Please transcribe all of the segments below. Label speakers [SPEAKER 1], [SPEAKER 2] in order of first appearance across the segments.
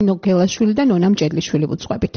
[SPEAKER 1] ნინო გელაშვილი და ნონა მჭედლიშვილი ვუძღვებით.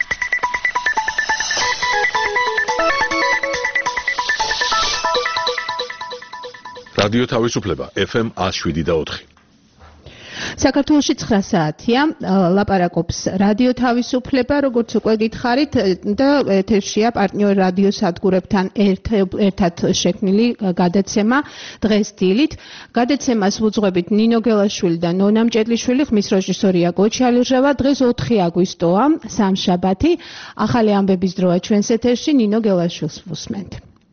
[SPEAKER 2] რადიო თავისუფლება FM 107.4.
[SPEAKER 1] საქართველოში 9 საათია, ლაპარაკობს რადიო თავისუფლება, როგორც უკვე გითხარით და ეთერშია პარტნიორ რადიო სადგურებთან ერთად შექმნილი გადაცემა დღეს დილით. გადაცემას ვუძღვებით ნინო გელაშვილი და ნონა მჭედლიშვილი, ხმის რეჟისორია გოჩალიჟევა. დღეს 4 აგვისტოა, სამშაბათი. ახალი ამბების დროა ჩვენს ეთერში, ნინო გელაშვილს ვუსმენთ.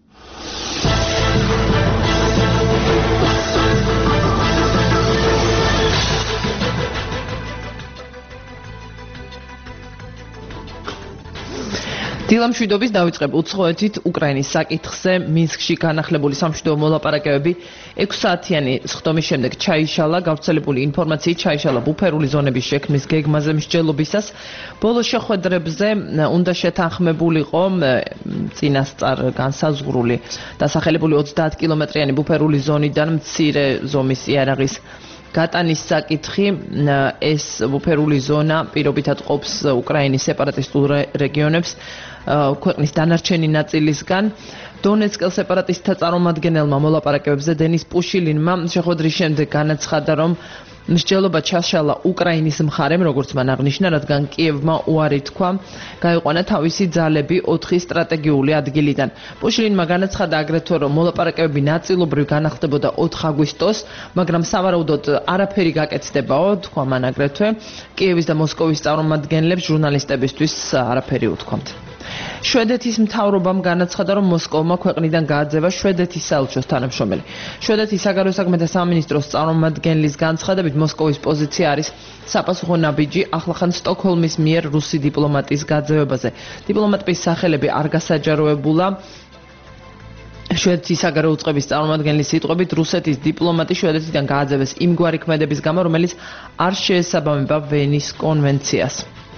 [SPEAKER 3] დილამშვიდობის დავიწყებ უცხოეთით უკრაინის საკითხზე მინსკში განახლებული სამშვიდობო მოლაპარაკებები 6 საათიანი სხდომის შემდეგ ჩაიშალა. გავრცელებული ინფორმაციით ჩაიშალა ბუფერული ზონების შექმნის გეგმაზე მსჯელობისას. ბოლო შეხვედრებზე უნდა შეთანხმებულიყო წინასწარ განსაზღვრული დასახელებული 30 კილომეტრიანი ბუფერული ზონიდან მცირე ზომის იარაღის გატანის საკითხი. ეს ბუფერული ზონა პირობითად ყოფს უკრაინის სეპარატისტულ რეგიონებს ქვეყნის დანარჩენი ნაწილისგან. დონეცკელ სეპარატისტთა წარმომადგენელმა მოლაპარაკებებზე დენის პუშილინმა შეხვედრის შემდეგ განაცხადა, რომ მსჯელობა ჩაშალა უკრაინის მხარემ, როგორც მან აღნიშნა, რადგან კიევმა უარი თქვა გაიყვანა თავისი ძალები 4 სტრატეგიული ადგილიდან. პუშილინმა განაცხადა აგრეთვე, რომ მოლაპარაკებები ნაწილობრივ განახლდებოდა 4 აგვისტოს, მაგრამ სავარაუდოდ არაფერი გაკეთდებაო, თქვა მან აგრეთვე. კიევის და მოსკოვის წარმომადგენლებს ჟურნალისტებისთვის არაფერი უთქვამთ. შვედეთის მთავრობამ განაცხადა, რომ მოსკოვმა ქვეყნიდან გააძევა შვედეთის საელჩოს თანამშრომელი. შვედეთის საგარეო საქმეთა სამინისტროს წარმომადგენლის განცხადებით, მოსკოვის პოზიცია არის საპასუხო ნაბიჯი ახლახან სტოკჰოლმის მიერ რუსი დიპლომატის გაძევებაზე. დიპლომატების სახელები არ გასაჯაროებულა. შვედეთის საგარეო უწყების წარმომადგენლის სიტყვებით, რუსეთის დიპლომატი შვედეთიდან გააძევეს იმგვარი ქმედების გამო, რომელიც არ შეესაბამება ვენის კონვენციას.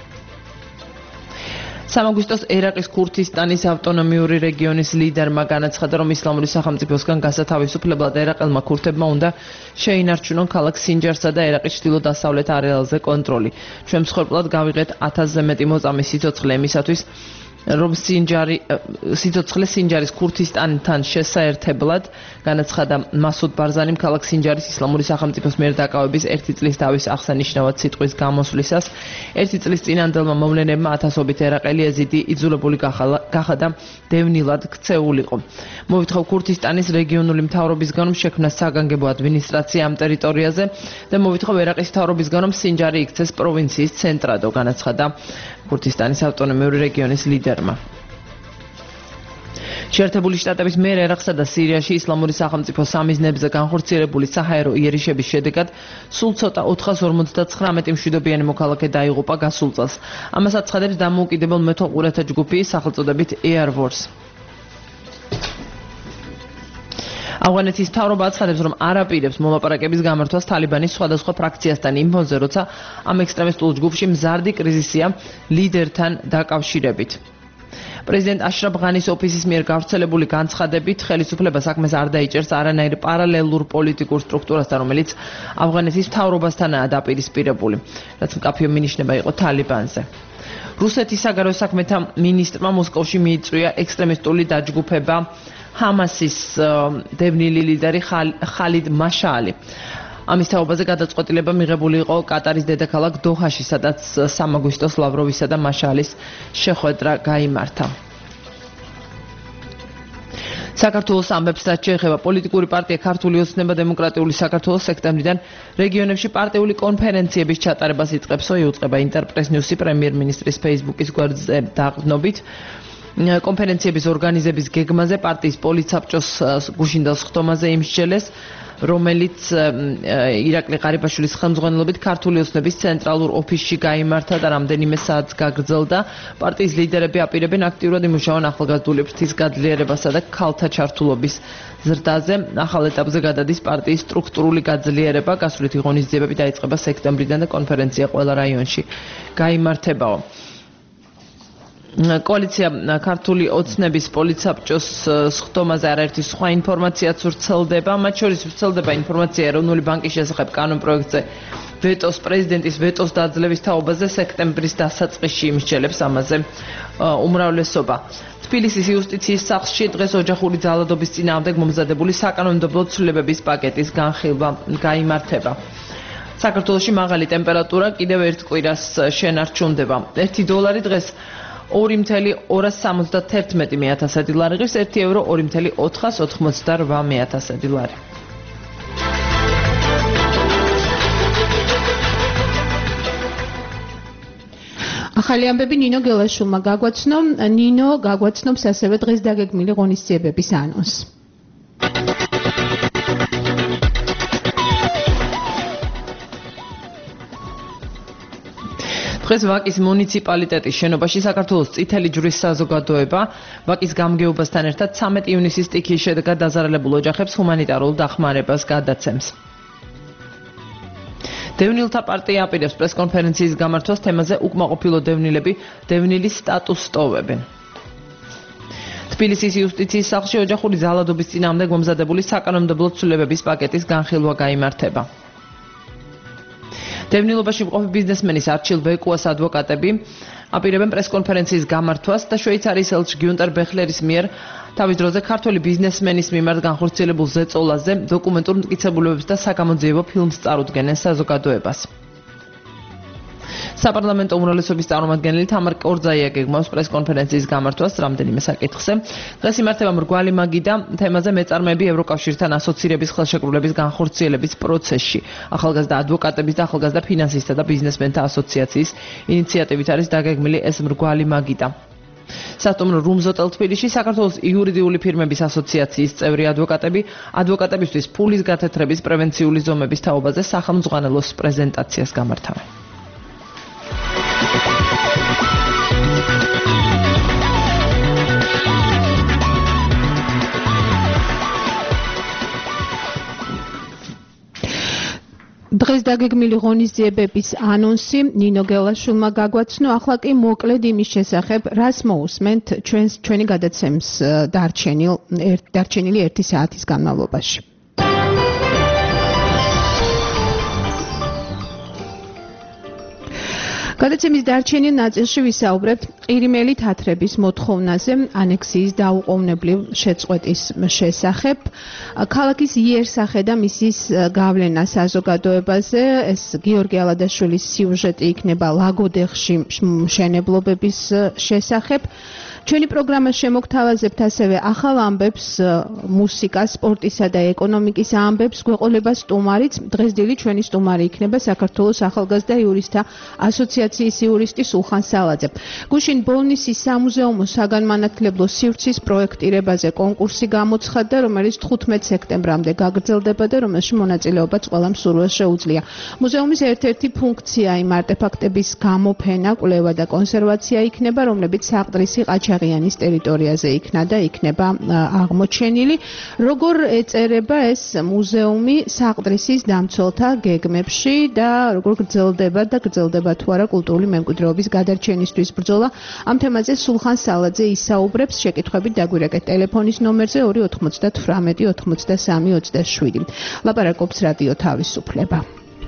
[SPEAKER 3] 3 აგვისტოს ერაყის ქურთისტანის ავტონომიური რეგიონის ლიდერმა განაცხადა, რომ ისლამური სახელმწიფოსგან გასათავისუფლებლად ერაყელმა ქურთებმა უნდა შეინარჩუნონ ქალაქ სინჯარსა და ერაყის ჩრდილო-დასავლეთ არეალზე კონტროლი. ჩვენ მსხვერპლად გავიღეთ 1000-ზე მეტი მოწამის სიცოცხლე იმისათვის, რომ სიცოცხლე სინჯარის ქურთისტანთან შესაერთებლად, განაცხადა მასუდ ბარზანიმ ქალაქ სინჯარის ისლამური სახელმწიფოს მიერ დაკავების 1 წლის დავის აღსანიშნავად სიტყვის გამოსვლისას. 1 წლის წინანდელმა მოვლენებმა ათასობით ერაყელი ეზიდი იძულებული გახადა დევნილად ქცეულიყო. მოვითხოვ ქურთისტანის რეგიონული მთავრობისგან, რომ შექმნას საგანგებო ადმინისტრაცია ამ ტერიტორიაზე და მოვითხოვ ერაყის მთავრობისგან, რომ სინჯარი იქცეს პროვინციის ცენტრადო, განაცხადა ქურთისტანის ავტონომიური რეგიონის ლიდერმა. შეერთებული შტატების მიერ ერაყსა და სირიაში ისლამური სახელმწიფოს სამიზნებზე განხორციელებული საჰაერო იერიშების შედეგად სულ ცოტა 459 მშვიდობიანი მოქალაქე დაიღუპა გასულ წელს. ამას აცხადებს დამოუკიდებელ მეთვალყურეთა ჯგუფი სახელწოდებით Air Force. ავღანეთის მთავრობა აცხადებს, რომ არ აპირებს მოლაპარაკების გამართვას თალიბანის სხვადასხვა ფრაქციასთან იმ ფონზე, როცა ამ ექსტრემისტულ ჯგუფში მზარდი კრიზისია ლიდერთან დაკავშირებით. პრეზიდენტ აშრაფ ღანის ოფისის მიერ გავრცელებული განცხადებით, ხელისუფლება საქმეს არ დაიჭერს არანაირ პარალელურ პოლიტიკურ სტრუქტურასთან, რომელიც ავღანეთის მთავრობასთანაა დაპირისპირებული, რაც მკაფიო მინიშნება იყო თალიბანზე. რუსეთის საგარეო საქმეთა მინისტრმა მოსკოვში მიიწვია ექსტრემისტული დაჯგუფება ჰამასის დევნილი ლიდერი ხალიდ მაშალი. ამის თაობაზე გადაწყვეტილება მიღებული იყო კატარის დედაქალაქ დოჰაში, სადაც 3 აგვისტოს ლავროვისა და მაშალის შეხვედრა გაიმართა. საქართველოს ამბებს რაც შეეხება პოლიტიკური პარტია ქართული ოცნება დემოკრატიული საქართველოს სექტემბრიდან რეგიონებში პარტიული კონფერენციების ჩატარებას იწყებსო, იუწყება ინტერპრეს ნიუსი პრემიერ-მინისტრის Facebook-ის გვერდზე დაყრდნობით. კონფერენციების ორგანიზების გეგმაზე პარტიის პოლიცაბჭოს გუშინდელ სხდომაზე იმსჯელეს, რომელიც ირაკლი ყარიბაშვილის ხელმძღვანელობით ქართული ოცნების ცენტრალურ ოფისში გაიმართა და რამდენიმე საათს გაგრძელდა. პარტიის ლიდერები აპირებენ აქტიურად იმუშაონ ახალგაზრდული ფრთის გაძლიერებასა და ქალთა ჩართულობის ზრდაზე. ახალ ეტაპზე გადადის პარტიის სტრუქტურული გაძლიერება, გასვლითი ღონისძიებები დაიწყება სექტემბრიდან და კონფერენცია ყველა რაიონში გაიმართებაო. კოალიცია ქართული ოცნების პოლიცსაბჭოს სხდომაზე არაერთი სხვა ინფორმაციაც ვრცელდება, მათ შორის ვრცელდება ინფორმაცია ეროვნული ბანკის შესახებ კანონპროექტზე ვეტოს პრეზიდენტის ვეტოს დაძლევის თაობაზე სექტემბრის დასაწყისში იმსჯელებს ამაზე უმრავლესობა. თბილისის იუსტიციის სახლში დღეს ოჯახური ძალადობის წინააღმდეგ მომზადებული საკანონმდებლო ცვლილებების პაკეტის განხილვა გაიმართება. საქართველოში მაღალი ტემპერატურა კიდევ ერთ კვირას შენარჩუნდება. $1 დღეს 2,271 ლარი ღირს, €1 2,488 ლარი.
[SPEAKER 1] ახალი ამბები ნინო გელაშვილმა გაგვაცნო. ნინო გაგვაცნობს ასევე დღეს დაგეგმილი ღონისძიებების ანონსს. დღეს ვაკის მუნიციპალიტეტის შენობაში საქართველოს წითელი ჯვრის საზოგადოება ვაკის გამგეობასთან ერთად 13 ივნისის სტიქიის შედეგად დაზარალებულ ოჯახებს ჰუმანიტარულ დახმარებას გადაცემს. დევნილთა პარტია აპირებს პრესკონფერენციის გამართვას თემაზე უკმაყოფილო დევნილები დევნილის სტატუსს ტოვებენ. თბილისის იუსტიციის სახლში ოჯახური ძალადობის წინააღმდეგ მომზადებული საკანონმდებლო ცვლილებების პაკეტის განხილვა გაიმართება. დევნილობაში მყოფი ბიზნესმენის არჩილ ბეკუას ადვოკატები აპირებენ პრესკონფერენციის გამართვას და შვეიცარიის ელჩი გიუნტერ ბეხლერის მიერ თავის დროზე ქართველი ბიზნესმენის მიმართ განხორციელებულ ზეწოლაზე დოკუმენტურ მტკიცებულებებს და საგამოძიებო ფილმს წარუდგენენ საზოგადოებას. საპარლამენტო უმრავლესობის წარმომადგენელი თამარ კორძაია გეგმავს პრესკონფერენციის გამართვას რამდენიმე საკითხზე. დღეს იმართება მრგვალი მაგიდა თემაზე მეწარმეები ევროკავშირთან ასოცირების ხელშეკრულების განხორციელების პროცესში. ახალგაზრდა ადვოკატების და ახალგაზრდა ფინანსისტთა და ბიზნესმენთა ასოციაციის ინიციატივით არის დაგეგმილი ეს მრგვალი მაგიდა. სასტუმრო რუმზოტელ თბილისში საქართველოს იურიდიული ფირმების ასოციაციის წევრი ადვოკატები ადვოკატებისთვის ფულის გათეთრების პრევენციული ზომების თაობაზე სახელმძღვანელოს პრეზენტაციას გამართავენ. დღეს დაგეგმილი ღონისძიებების ანონსი ნინო გელაშვილმა გაგვაცნო. ახლა კი მოკლედ იმის შესახებ, რას მოусმენთ ჩვენი გადაცემის დარჩენილი 1 საათის განმავლობაში. გადაცემის დარჩენილ ნაწილში ვისაუბრებთ ყირიმელი თათრების მოთხოვნაზე, ანექსიის დაუყოვნებლივ შეწყვეტის შესახებ, ქალაქის იერსახე და მისის გავლენა საზოგადოებაზე, ეს გიორგი ალადაშვილის სიუჟეტი იქნება ლაგოდეხში მშენებლობების შესახებ. ჩვენი პროგრამა შემოგთავაზებთ ასევე ახალ ამბებს, მუსიკას, სპორტისა და ეკონომიკის ამბებს, გვეყოლება სტუმარიც. დღეს დილით ჩვენი სტუმარი იქნება საქართველოს ახალგაზრდა იურისტთა ასოციაციის იურისტი სულხან სალაძე. გუშინ ბოლნისის სამუზეუმო საგანმანათლებლო სივრცის პროექტირებაზე კონკურსი გამოცხადდა, რომელიც 15 სექტემბრამდე გაგრძელდება და რომელში მონაწილეობაც ყველამ სურვილს შეუძლია. მუზეუმის ერთ-ერთი ფუნქცია იმ არტეფაქტების გამოფენა, კვლევა და კონსერვაცია იქნება, რომლებიც საყდრისი ყაჩაღიანის ტერიტორიაზე იქნა და იქნება აღმოჩენილი. როგორ ეწერება ეს მუზეუმი საყდრისის დამცველთა გეგმებში და როგორ გრძელდება თუ არა კულტურული მემკვიდრეობის გადარჩენისთვის ბრძოლა. ამ თემაზე სულხან სალაძე ისაუბრებს. შეკითხვებით დაგვირეკეთ ტელეფონის ნომერზე 298 83 27. ლაპარაკობს რადიო თავისუფლება.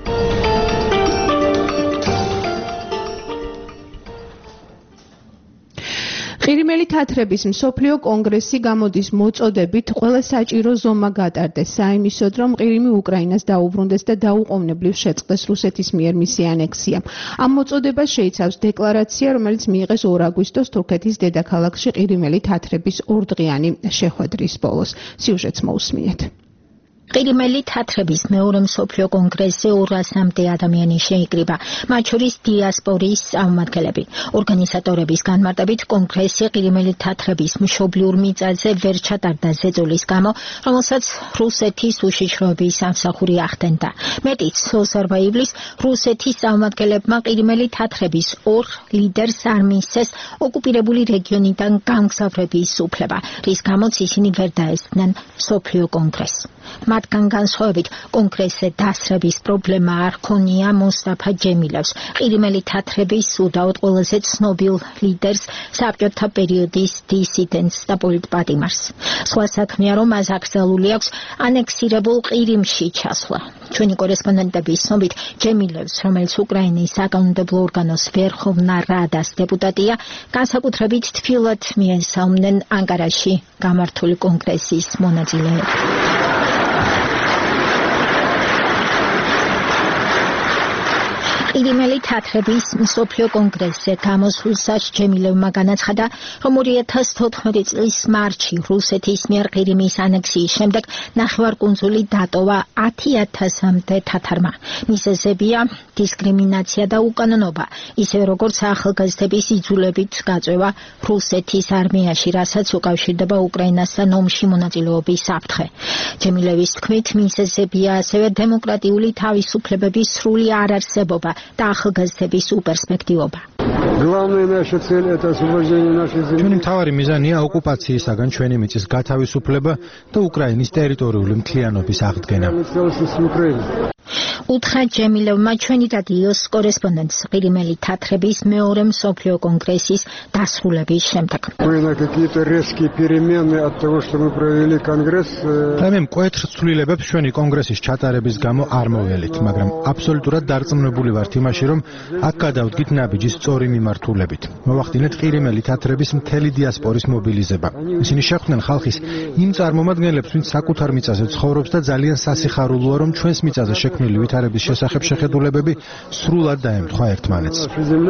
[SPEAKER 1] ყირიმელი თათრების მსოფლიო კონგრესი გამოდის მოწოდებით ყველა საჭირო ზომა გატარდეს საიმისოდ, რომ ყირიმი უკრაინას დაუბრუნდეს და დაუყოვნებლივ შეწყდეს რუსეთის მიერ მისი ანექსია. ამ მოწოდებას შეიცავს დეკლარაცია, რომელიც მიიღეს 2 აგვისტოს თურქეთის დედაქალაქში ყირიმელი თათრების ორდღიანი შეხვედრის ბოლოს. სიუჟეტს მოусმინეთ.
[SPEAKER 4] ყირიმელი თათრების მეორე მსოფლიო კონგრესზე 200-მდე ადამიანი შეიკრიბა, მათ შორის დიასპორის წარმომადგენლები. ორგანიზატორების განმარტებით, კონგრესი ყირიმელი თათრების მშობლიურ მიწაზე ვერ ჩატარდა ზეწოლის გამო, რომელსაც რუსეთის უშიშროების სამსახური ახდენდა. მეტიც, 22 ივლისს რუსეთის წარმომადგენლებმა ყირიმელი თათრების 2 ლიდერს არ მისცეს ოკუპირებული რეგიონიდან გამგზავრების უფლება, რის გამოც ისინი ვერ დაესწრნენ მსოფლიო კონგრესს. რადგან განსხვავებით კონგრესზე დასრების პრობლემა არ ქონია მუსტაფა ჯემილევს, ყირიმელი თათრების უდაოდ ყველაზე ცნობილ ლიდერს, საბჭოთა პერიოდის დისიდენტს და პოლიტპატიმარს. სხვა საქმეა, რომ მას აკრძალული აქვს ანექსირებულ ყირიმში ჩასვლა. ჩვენი კორესპონდენტების ცნობით, ჯემილევს, რომელიც უკრაინის საკანონმდებლო ორგანოს ვერხოვნა რადას დეპუტატია, განსაკუთრებით თბილად მიესალმნენ ანკარაში გამართული კონგრესის მონაწილეები. ყირიმელი თათრების მსოფლიო კონგრესზე გამოსვლისას ჯემილევმა განაცხადა, რომ 2014 წლის მარტში რუსეთის მიერ ყირიმის ანექსიის შემდეგ ნახევარკუნძული დატოვა 10,000-მდე თათარმა. მიზეზებია დისკრიმინაცია და უკანონობა, ისევე როგორც ახალგაზრდების იძულებით გაწევა რუსეთის არმიაში, რასაც უკავშირდება უკრაინასთან ომში მონაწილეობის საფრთხე. ჯემილევის თქმით, მიზეზებია ასევე დემოკრატიული თავისუფლებების სრული არარსებობა და ახალგაზრდების უპერსპექტივობა.
[SPEAKER 5] ჩვენი მთავარი მიზანია ოკუპაციისაგან ჩვენი მიწის გათავისუფლება და უკრაინის ტერიტორიული მთლიანობის აღდგენა.
[SPEAKER 4] უთხრა ჯემილევმა ჩვენი რადიოს კორესპონდენტს ყირიმელი თათრების მეორე მსოფლიო კონგრესის დასრულების შემდეგ.
[SPEAKER 5] მე მკვეთრ ცვლილებებს ჩვენი კონგრესის ჩატარების გამო არ მოველით, მაგრამ აბსოლუტურად დარწმუნებული ვართ იმაში, რომ აქ გადავდგით ნაბიჯის სწორი მიმართულებით. მოვახდინეთ ყირიმელი თათრების მთელი დიასპორის მობილიზება. ისინი შეხვდნენ ხალხის იმ წარმომადგენლებს, ვინც საკუთარ მიწაზე ცხოვრობს და ძალიან სასიხარულოა, რომ ჩვენს მიწაზე შექმნილი ვითარების შესახებ შეხედულებები სრულად დაემთხვა ერთმანეთს.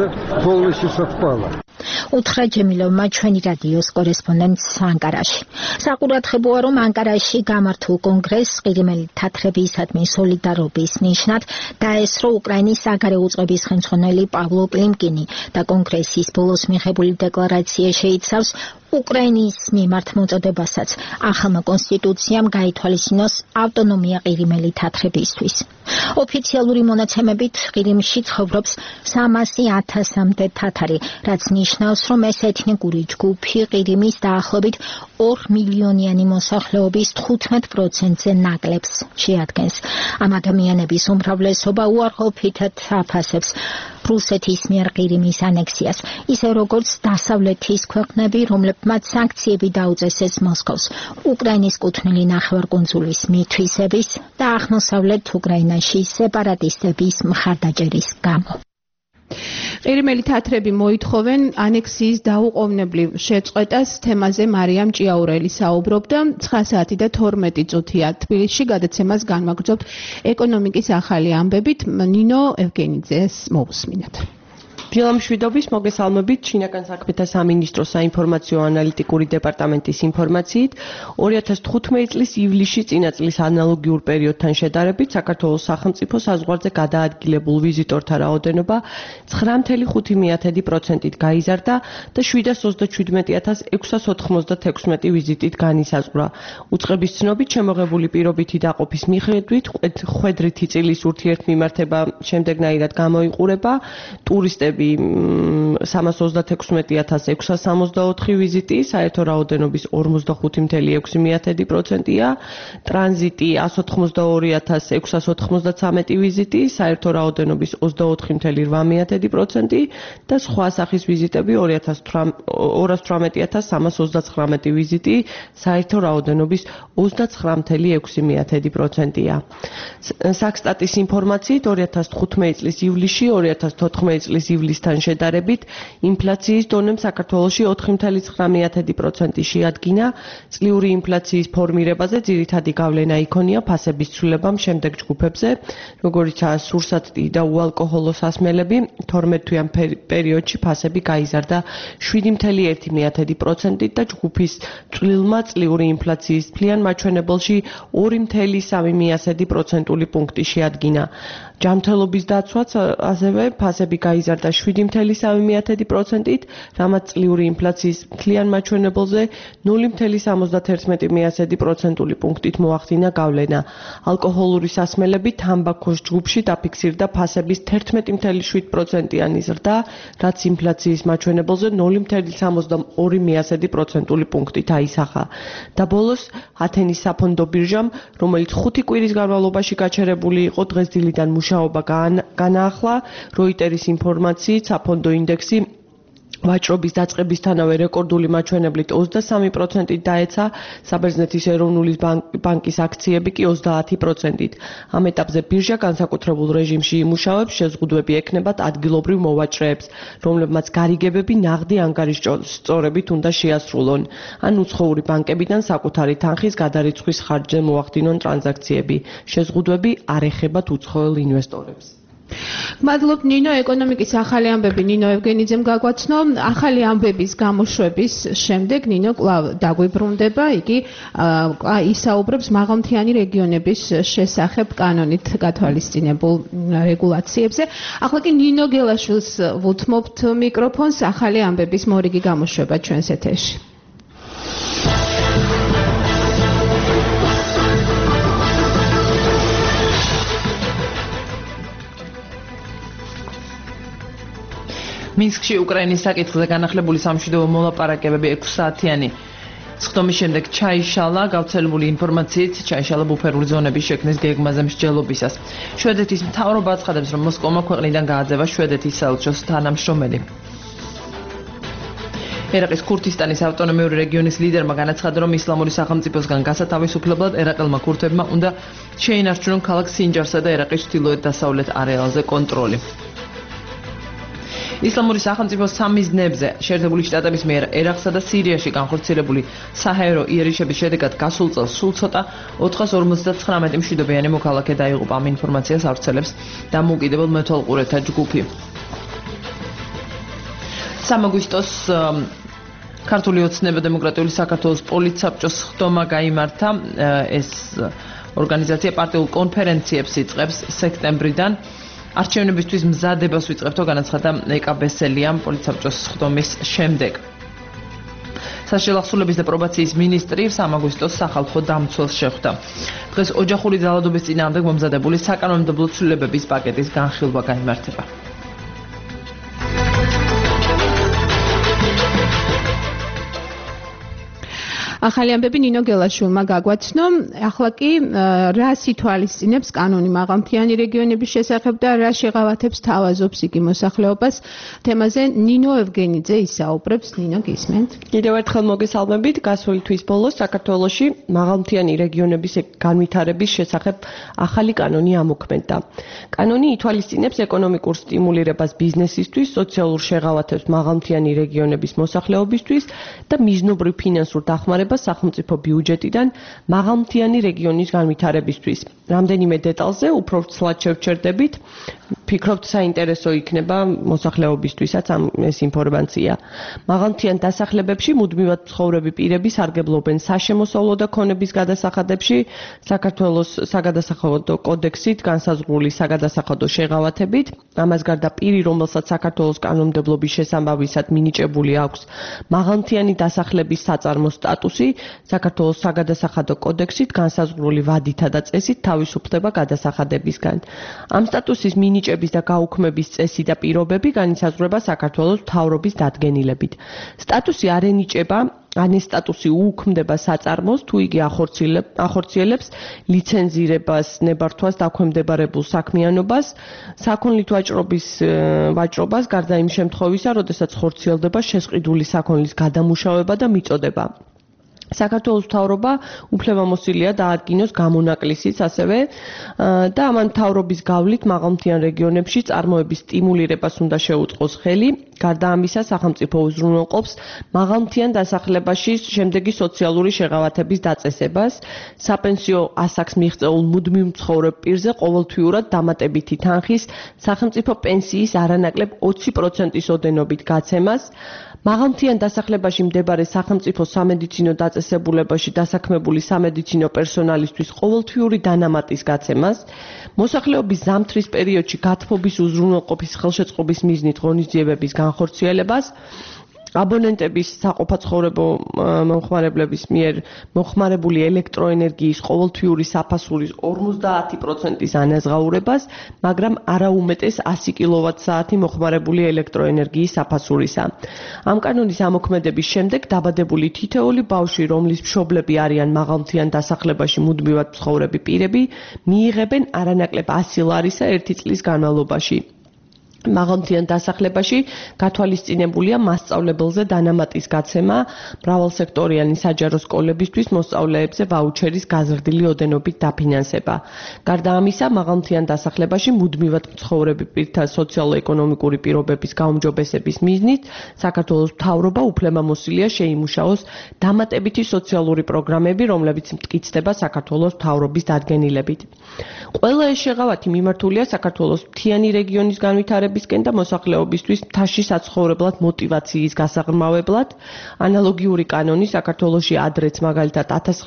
[SPEAKER 4] უთხრა ჯემილევმა ჩვენი რადიოს კორესპონდენტს ანკარაში. საყურადღებოა, რომ ანკარაში გამართულ კონგრესს ყირიმელი თათრებისადმი სოლიდარობის ნიშნად დაესწრო უკრაინის საგარეო უწყების ხელმძღვანელი პავლო კლიმკინი და კონგრესის ბოლოს მიღებული დეკლარაცია შეიცავს უკრაინის მიმართ მოწოდებასაც ახალმა კონსტიტუციამ გაითვალისწინოს ავტონომია ყირიმელი თათრებისთვის. ოფიციალური მონაცემებით ყირიმში ცხოვრობს 300,000-მდე თათარი, რაც ნიშნავს, რომ ეს ეთნიკური ჯგუფი ყირიმის დაახლოებით 2 მილიონიანი მოსახლეობის 15%-ზე ნაკლებს შეადგენს. ამ ადამიანების უმრავლესობა უარყოფითად აფასებს რუსეთის მიერ ყირიმის ანექსიას, ისე როგორც დასავლეთის ქვეყნები, რომლებმაც სანქციები დაუწესეს მოსკოვს, უკრაინის კუთვნილი ნახევარკუნძულის მითვისების და აღმოსავლეთ უკრაინაში სეპარატისტების მხარდაჭერის გამო.
[SPEAKER 1] ყირიმელი თათრები მოითხოვენ ანექსიის დაუყოვნებლივ შეწყვეტას. თემაზე მარიამ ჭიაურელი საუბრობდა. 9 საათი და 12 წუთია თბილისში გადაცემას განვაგრძობთ ეკონომიკის ახალი ამბებით. ნინო ევგენიძეს მოусმინეთ.
[SPEAKER 6] დილამშვიდობის მოგესალმებით. შინაგან საქმეთა სამინისტროს საინფორმაციო ანალიტიკური დეპარტამენტის ინფორმაციით 2015 წლის ივლისში წინა წლის ანალოგიურ პერიოდთან შედარებით საქართველოს სახელმწიფო საზღვარზე გადაადგილებულ ვიზიტორთა რაოდენობა 9.5%-ით გაიზარდა და 727,696 ვიზიტით განისაზღვრა. უწყების ცნობით შემოღებული პირობითი დაყოფის მიხედვით ხვედრითი წილის ურთიერთმიმართება შემდეგნაირად გამოიყურება. ტურისტები 336,664 ვიზიტი, საერთო რაოდენობის 45.6%-ია, ტრანზიტი 182,693 ვიზიტი, საერთო რაოდენობის 24.8% და სხვა სახის ვიზიტები 218,329 ვიზიტი, საერთო რაოდენობის 29.6%-ია. საქსტატის ინფორმაციით 2015 წლის ივლისში 2014 წლის ივლისთან შედარებით ინფლაციის დონემ საქართველოში 4.9% შეადგინა. წლიური ინფლაციის ფორმირებაზე ძირითადი გავლენა იქონია ფასების ცვლილებამ შემდეგ ჯგუფებზე, როგორიცაა სურსათი და უალკოჰოლო სასმელები. 12-თვიან პერიოდში ფასები გაიზარდა 7.1%-ით და ჯგუფის წვლილმა წლიური ინფლაციის თვლიან მაჩვენებელში 2.3% პუნქტი შეადგინა. ჯანმრთელობის დაცვაც ასევე ფასები გაიზარდა 7.3%-ით, რამაც წლიური ინფლაციის მთლიან მაჩვენებელზე 0.71% პუნქტით მოახდინა გავლენა. ალკოჰოლური სასმელები თამბაქოს ჯგუფში დაფიქსირდა ფასების 11.7%-იანი ზრდა, რაც ინფლაციის მაჩვენებელზე 0.62% პუნქტით აისახა. და ბოლოს ათენის საფონდო ბირჟამ, რომელიც 5 კვირის განმავლობაში გაჩერებული იყო, დღეს დილიდან მუშაობა განაახლა. როიტერის ინფორმაციით, საფონდო ინდექსი ვაჭრობის დაწყებისთანავე რეკორდული მაჩვენებლით 23%-ით დაეცა, საბერძნეთის ეროვნული ბანკის აქციები კი 30%-ით. ამ ეტაპზე ბირჟა განსაკუთრებულ რეჟიმში იმუშავებს, შეზღუდვები ექნებათ ადგილობრივ მოვაჭრეებს, რომლებმაც გარიგებები ნაღდი ანგარიშწორებით უნდა შეასრულონ, ან უცხოური ბანკებიდან საკუთარი თანხის გადარიცხვის ხარჯზე მოახდინონ ტრანზაქციები. შეზღუდვები არ ეხებათ უცხოელ ინვესტორებს.
[SPEAKER 1] მადლობ ნინო, ეკონომიკის ახალი ამბები ნინო ევგენიძემ გაგვაცნო. ახალი ამბების გამოშვების შემდეგ ნინო კვლავ დაგვიბრუნდება, იგი ისაუბრებს მაღალმთიანი რეგიონების შესახებ კანონით გათვალისწინებულ რეგულაციებზე. ახლა კი ნინო გელაშვილს ვუთმობთ მიკროფონს, ახალი ამბების მორიგი გამოშვება ჩვენს ეთერში.
[SPEAKER 3] მინსკში უკრაინის საკითხზე განახლებული სამშვიდობო მოლაპარაკებები 6 საათიანი სხდომის შემდეგ ჩაიშალა. გავრცელებული ინფორმაციით ჩაიშალა ბუფერული ზონების შექმნის გეგმაზე მსჯელობისას. შვედეთის მთავრობა აცხადებს, რომ მოსკოვმა ქვეყნიდან გააძევა შვედეთის საელჩოს თანამშრომელი. ერაყის ქურთისტანის ავტონომიური რეგიონის ლიდერმა განაცხადა, რომ ისლამური სახელმწიფოსგან გასათავისუფლებლად ერაყელმა ქურთებმა უნდა შეინარჩუნონ ქალაქ სინჯარსა და ერაყის ჩრდილოეთ-დასავლეთ არეალზე კონტროლი. ისლამური სახელმწიფოს სამიზნეებზე შეერთებული შტატების მიერ ერაყსა და სირიაში განხორციელებული საჰაერო იერიშების შედეგად გასულ წელს სულ ცოტა 459 მშვიდობიანი მოქალაქე დაიღუპა. ამ ინფორმაციას ავრცელებს დამოუკიდებელ მეთვალყურეთა ჯგუფი. 3 აგვისტოს ქართული ოცნებადემოკრატიული საქართველოს პოლიტსაბჭოს სხდომა გაიმართა. ეს ორგანიზაცია პარტიულ კონფერენციებს იწყებს სექტემბრიდან. არჩევნებისთვის მზადებას ვიწყებთო, განაცხადა ეკა ბესელიამ პოლიტსაბჭოს სხდომის შემდეგ. საშელახსულების და პრობაციის მინისტრი 3 აგვისტოს სახალხო დამცველს შეხვდა. დღეს ოჯახური ძალადობის წინააღმდეგ მომზადებული საკანონმდებლო ცვლილებების პაკეტის განხილვა გაიმართება.
[SPEAKER 1] ახალი ამბები ნინო გელაშვილმა გაგვაცნო. ახლა კი რას ითვალისწინებს კანონი მაღალმთიანი რეგიონების შესახებ და რა შეღავათებს თავაზობს იგი მოსახლეობას? თემაზე ნინო ევგენიძე ისაუბრებს. ნინო, გისმენთ?
[SPEAKER 6] კიდევ ერთხელ მოგესალმებით. გასული თვის ბოლოს საქართველოში მაღალმთიანი რეგიონების განვითარების შესახებ ახალი კანონი ამოქმედდა. კანონი ითვალისწინებს ეკონომიკურ სტიმულირებას ბიზნესისთვის, სოციალურ შეღავათებს მაღალმთიანი რეგიონების მოსახლეობისთვის და მიზნობრივ ფინანსურ დახმარებას სახელმწიფო ბიუჯეტიდან მაღალმთიანი რეგიონის განვითარებისთვის. რამდენიმე დეტალზე უფრო ცლად შევჩერდებით. ფიქრობთ, საინტერესო იქნება მოსახლეობისთვისაც ეს ინფორმაცია. მაღალმთიან დასახლებებში მუდმივად მცხოვრები პირები სარგებლობენ საშემოსავლო და ქონების გადასახადებში, საქართველოს საგადასახადო კოდექსით განსაზღვრული საგადასახადო შეღავათებით. ამას გარდა პირი, რომელსაც საქართველოს კანონმდებლობის შესამბავისად მინიჭებული აქვს მაღალმთიანი დასახლების საწარმო სტატუსი, საქართველოს საგადასახადო კოდექსით განსაზღვრული ვადითა და წესით თავისუფლდება გადასახადებისგან. ამ სტატუსის მინიჭების და გაუქმების წესი და პირობები განისაზღვრება საქართველოს მთავრობის დადგენილებით. სტატუსი არ ენიჭება ან ეს სტატუსი უუქმდება საწარმოს, თუ იგი ახორციელებს ლიცენზირებას, ნებართვას დაქვემდებარებულ საქმიანობას, საქონლით ვაჭრობას, გარდა იმ შემთხვევისა, როდესაც ხორციელდება შესყიდული საქონლის გადამუშავება და მიწოდება. საქართველოს მთავრობა უფლებამოსილია დაადგინოს გამონაკლისიც ასევე და ამან მთავრობის გავლით მაღალმთიან რეგიონებში წარმოების სტიმულირებას უნდა შეუწყოს ხელი. გარდა ამისა, სახელმწიფო უზრუნველყოფს მაღალმთიან დასახლებაში შემდეგი სოციალური შეღავათების დაწესებას, საპენსიო ასაკს მიღწეულ მუდმივ მცხოვრებ პირზე ყოველთვიურად დამატებითი თანხის სახელმწიფო პენსიის არანაკლებ 20%-ის ოდენობით გაცემას, მაღალმთიან დასახლებაში მდებარე სახელმწიფო სამედიცინო დაწესებულებაში დასაქმებული სამედიცინო პერსონალისთვის ყოველთვიური დანამატის გაცემას, მოსახლეობის ზამთრის პერიოდში გათბობის უზრუნველყოფის ხელშეწყობის მიზნით ღონისძიებების განხორციელებას, აბონენტების საყოფაცხოვრებო მომხმარებლების მიერ მოხმარებული ელექტროენერგიის ყოველთვიური საფასურის 50%-ის ანაზღაურებას, მაგრამ არა უმეტეს 100 კილოვატ-საათი მოხმარებული ელექტროენერგიის საფასურისა. ამ კანონის ამოქმედების შემდეგ დაბადებული თითოეული ბავშვი, რომლის მშობლები არიან მაღალმთიან დასახლებაში მუდმივად მცხოვრები პირები, მიიღებენ არანაკლებ 100 ლარისა 1 წლის განმავლობაში. მაღალმთიან დასახლებაში გათვალისწინებულია მასწავლებელზე დანამატის გაცემა, მრავალსექტორიანი საჯარო სკოლებისთვის მოსწავლეებზე ვაუჩერის გაზრდილი ოდენობით დაფინანსება. გარდა ამისა, მაღალმთიან დასახლებაში მუდმივად მცხოვრები პირთა სოციალურ-ეკონომიკური პირობების გაუმჯობესების მიზნით საქართველოს მთავრობა უფლებამოსილია შეიმუშაოს დამატებითი სოციალური პროგრამები, რომლებიც მტკიცდება საქართველოს მთავრობის დადგენილებით. ყველა ეს შეღავათი მიმართულია საქართველოს მთიანი რეგიონის განვითარებასთან და მოსახლეობისთვის მთაში საცხოვრებლად მოტივაციის გასაღრმავებლად. ანალოგიური კანონი საქართველოში ადრეც მაგალითად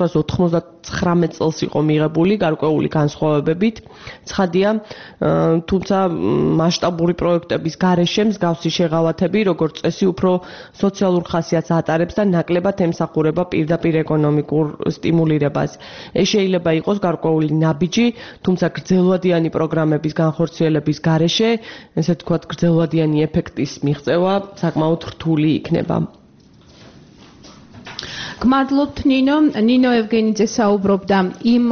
[SPEAKER 6] 1999 წელს იყო მიღებული გარკვეული განსხვავებებით. ცხადია, თუმცა მასშტაბური პროექტების გარეშე მსგავსი შეღავათები, როგორც წესი, უფრო სოციალურ ხასიათს ატარებს და ნაკლებად ემსახურება პირდაპირ ეკონომიკურ სტიმულირებას. ეს შეიძლება იყოს გარკვეული ნაბიჯი, თუმცა გრძელვადიანი პროგრამების განხორციელების გარეშე, ესე ვთქვათ, გრძელვადიანი ეფექტის მიღწევა საკმაოდ რთული იქნება.
[SPEAKER 1] გმადლობთ ნინო ევგენიძე საუბრობდა იმ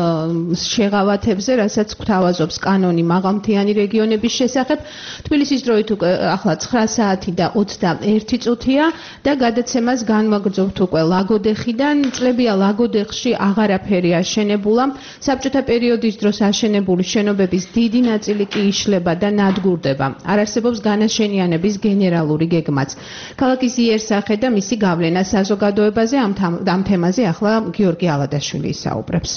[SPEAKER 1] შეღავათებზე, რასაც გვთავაზობს კანონი მაღალმთიანი რეგიონების შესახებ. თბილისის დროით ახლა 9 საათი და 21 წუთია და გადაცემას განვაგრძობთ უკვე ლაგოდეხიდან. წლებია ლაგოდეხში აღარაფერი აშენებულა. საბჭოთა პერიოდის დროს აშენებული შენობების დიდი ნაწილი კი იშლება და ნადგურდება. არ არსებობს განაშენიანების გენერალური გეგმაც. ქალაქის იერსახე და მისი გავლენა საზოგადოებაზე ამ თემაზე ახლა გიორგი ალადაშვილი ისაუბრებს.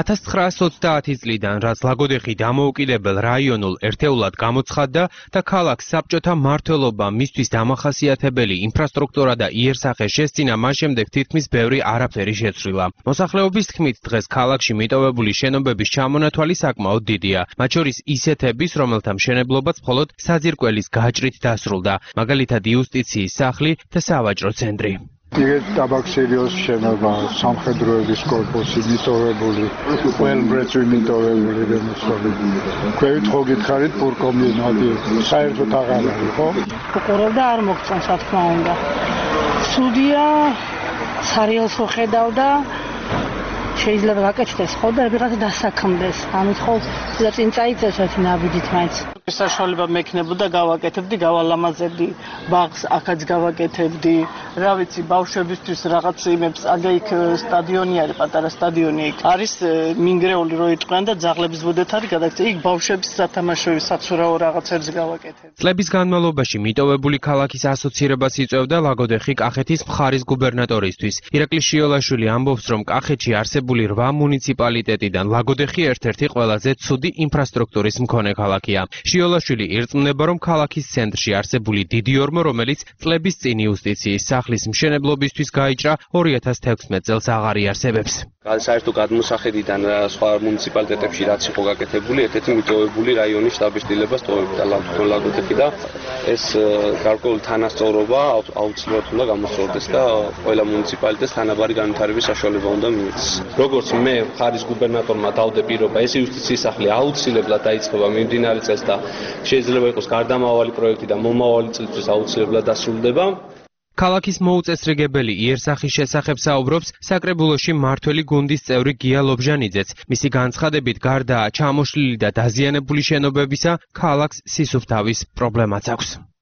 [SPEAKER 7] 1930 წლიდან, რაც ლაგოდეხი დამოუკიდებელ რაიონულ ერთეულად გამოცხადდა და ქალაქს საბჭოთა მმართველობა მისთვის დამახასიათებელი ინფრასტრუქტურა და იერსახე შესწინა, მას შემდეგ თითქმის ბევრი არაფერი შეცვლილა. მოსახლეობის თქმით, დღეს ქალაქში მიტოვებული შენობების ჩამონათვალი საკმაოდ დიდია. მათ შორის ისეთების, რომელთა მშენებლობაც მხოლოდ საძირკველის გაჭრით დასრულდა, მაგალითად იუსტიციის სახლი და სავაჭრო ცენტრი.
[SPEAKER 8] ტაბაქსერიოს შენობა, სამხედროების კორპუსი მიტოვებული, ყველმრეწვი მიტოვებული რემონტები. ქვევით ხო გითხარით პურკომბინატი საერთოდ აღარ არის, ხო?
[SPEAKER 9] უყურებდა არ მოგწონს, რა თქმა უნდა. სუდია სარიელს ხო ხედავდა, შეიძლება გაკეთდეს ხო და ვიღაცა დასაქმდეს. ამით ხო და წინ წაიწეს ერთი ნაბიჯით მაინც. საშუალება მექნებოდა გავაკეთებდი, გავალამაზებდი ბაღს, აქაც გავაკეთებდი. რა ვიცი, ბავშვებისთვის რაღაც იმებს, აქ სტადიონი არის, პატარა სტადიონი იქ. არის მინგრეული რო იტყვიან და ძაღლების ბუდეთ არის გადაგწე. იქ ბავშვების სათამაშოები, საცურაო რაღაცებს გავაკეთებდი.
[SPEAKER 7] წლების განმავლობაში მიტოვებული ქალაქის ასოცირებას იწვევდა ლაგოდეხი კახეთის მხარის გუბერნატორისთვის. ირაკლი შიოლაშვილი ამბობს, რომ კახეთში არსებული 8 მუნიციპალიტეტიდან ლაგოდეხი ერთ-ერთი ყველაზე ცუდი ინფრასტრუქტურის მქონე ქალაქია. შიოლაშვილი ირწმუნება, რომ ქალაქის ცენტრში არსებული დიდი ორმო, რომელიც წლების წინ იუსტიციის სახლის მშენებლობისთვის გაიჭრა, 2016 წელს აღარ იარსებებს.
[SPEAKER 10] საერთო გადმოსახედიდან სხვა მუნიციპალიტეტებში რაც იყო გაკეთებული, ერთ-ერთი მიტოვებული რაიონის შტაბ-ბიჭდილებას ტოვებდა ლაგოდეხი და ეს გარკვეული თანასწორობა აუცილებლად უნდა გამოსწორდეს და ყველა მუნიციპალიტეტს თანაბარი განვითარების საშუალება უნდა მიეცეს. როგორც მე მხარის გუბერნატორმა დავდე პირობა, ეს იუსტიციის სახლი აუცილებლად დაიწყება მიმდინარე წელს და შეიძლება იყოს გარდამავალი პროექტი და მომავალი წლისთვის აუცილებლად დასრულდება.
[SPEAKER 7] ქალაქის მოუწესრიგებელი იერსახის შესახებ საუბრობს საკრებულოში მმართველი გუნდის წევრი გია ლობჟანიძეც. მისი განცხადებით, გარდა ჩამოშლილი და დაზიანებული შენობებისა, ქალაქს სისუფთავის პრობლემაც აქვს.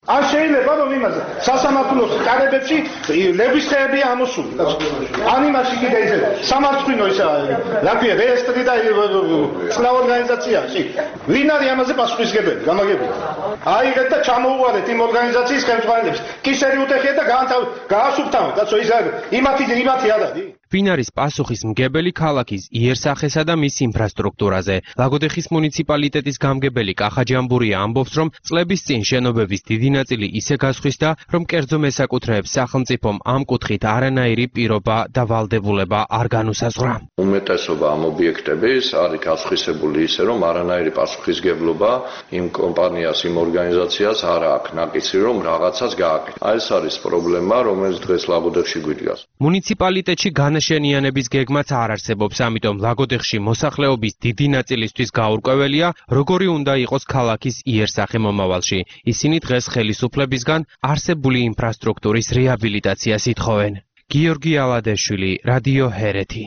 [SPEAKER 11] არ შეიძლება რომ იმაზე სასამართლოს კარებებში ლების ხეები ამოსული. ან იმაში კიდე ისე სამართლინო ისა რა ქვია რეესტრი და წყნა ორგანიზაციაში. ვინ არის ამაზე პასუხისმგებელი? გამაგებია. აიღეთ და ჩამოუვარეთ იმ ორგანიზაციის ხელმძღვანელებს. კისერი უტეხეთ და გაასუფთავეთ, კაცო ის იმათი არ არის.
[SPEAKER 7] ვინ არის პასუხისმგებელი ქალაქის იერსახესა და მის ინფრასტრუქტურაზე? ლაგოდეხის მუნიციპალიტეტის გამგებელი კახა ჯამბურია ამბობს, რომ წლების წინ შენობების დიდი ნაწილი ისე გასხვისდა, რომ კერძო მესაკუთრეებს სახელმწიფომ ამ კუთხით არანაირი პირობა და ვალდებულება არ განუსაზღვრა.
[SPEAKER 12] უმეტესობა ამ ობიექტების არის გასხვისებული ისე, რომ არანაირი პასუხისმგებლობა იმ კომპანიას, იმ ორგანიზაციას არ აქვს ნაკიცი, რომ რაღაცას გააკეთოს. ეს არის პრობლემა, რომელიც დღეს ლაგოდეხში გვიდგას.
[SPEAKER 7] მუნიციპალიტეტში შენიანების გეგმაც არ არსებობს, ამიტომ ლაგოდეხში მოსახლეობის დიდი ნაწილისთვის გაურკვეველია, როგორი უნდა იყოს ქალაქის იერსახე მომავალში. ისინი დღეს ხელისუფლებისგან არსებული ინფრასტრუქტურის რეაბილიტაციას ითხოვენ. გიორგი ალადეშვილი, რადიო ჰერეთი.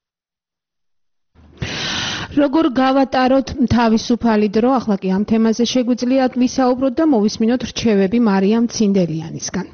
[SPEAKER 1] როგორ გავატაროთ თავისუფალი დრო, ახლა კი ამ თემაზე შეგვიძლია ვისაუბროთ და მოვისმინოთ რჩევები მარიამ ცინდელიანისგან.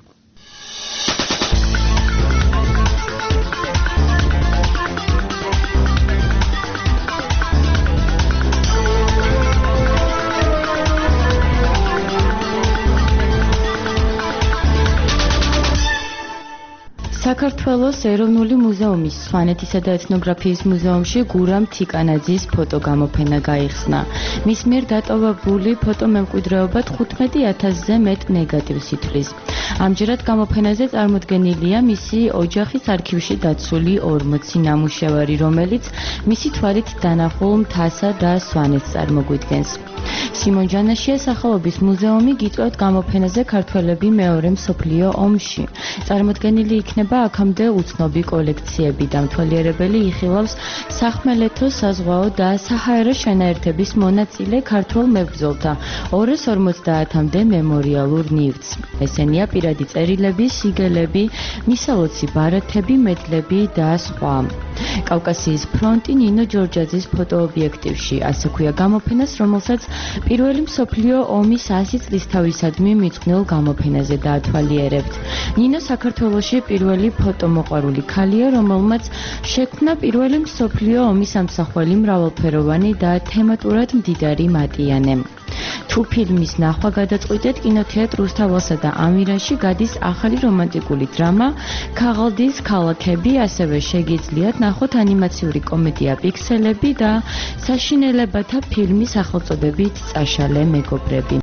[SPEAKER 13] საქართველოს ეროვნული მუზეუმის სვანეთისა და ეთნოგრაფიის მუზეუმში გურამ თიკანაძის ფოტოგამოფენა გაიხსნა. მის მიერ დატოვებული ფოტომემკვიდრეობა 15,000-ზე მეტ ნეგატივს ითვლის. ამჯერად გამოფენაზე წარმოდგენილია მისი ოჯახის არქივში დაცული 40 ნამუშევარი, რომელიც მისი თვალით დანახულ მთასა და სვანეთს წარმოგვიდგენს. სიმონ ჯანაშიას სახელობის მუზეუმი გიწევთ გამოფენაზე ქართველები მეორე მსოფლიო ომში. წარმოდგენილი იქნება აქამდე უცნობი კოლექციები, დამთვალიერებელი იხილავს სახმელეთო, საზღვაო და საჰაერო შენაერთების მონაწილე ქართველ მებრძოლთა 250-მდე მემორიალურ ნივთს. ესენია პირადი წერილები, სიგელები, მისალოცი ბარათები, მედლები და სხვა. კავკასიის ფრონტი ნინო ჯორჯაძის ფოტოობიექტივში, ასე ქვია გამოფენას, რომელსაც პირველი მსოფლიო ომის 100 წლისთავისადმი მიძღვნილ გამოფენაზე დაათვალიერებთ. ნინო საქართველოში პირველი ფოტომოყვარული ქალია, რომელმაც შექმნა პირველი მსოფლიო ომის ამსახველი მრავალფეროვანი და თემატურად მდიდარი მატიანე. თუ ფილმის ნახვა გადაწყვიტეთ, კინოთეატრ რუსთაველსა და ამირანში გადის ახალი რომანტიკული დრამა ქაღალდის ქალაქები, ასევე შეგიძლიათ ნახოთ ანიმაციური კომედია პიქსელები და საშინელებათა ფილმი სახელწოდებით წაშალე მეგობრები.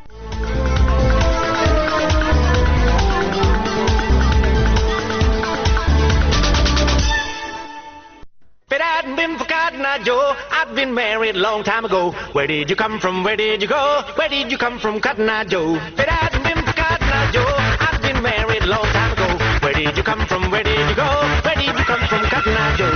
[SPEAKER 14] I've been married a long time ago. Where did you come from? Where did you go? Where did you come from, Cotton Eye Joe? If it hadn't been for Cotton Eye Joe, I've been married a long time ago. Where did you come from? Where did you go? Where did you come from, Cotton Eye Joe?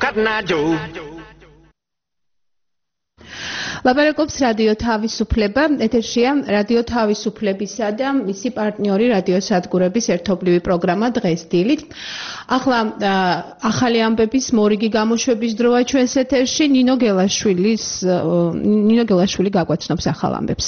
[SPEAKER 14] Cotton Eye Joe.
[SPEAKER 1] ლაპარაკობს რადიო თავისუფლება, ეთერშია რადიო თავისუფლებისა და მისი პარტნიორი რადიოსადგურების ერთობლივი პროგრამა დღეს დილით. ახლა ახალი ამბების მორიგი გამოშვების დროა ჩვენს ეთერში. ნინო გელაშვილი გაგვაცნობს ახალ ამბებს.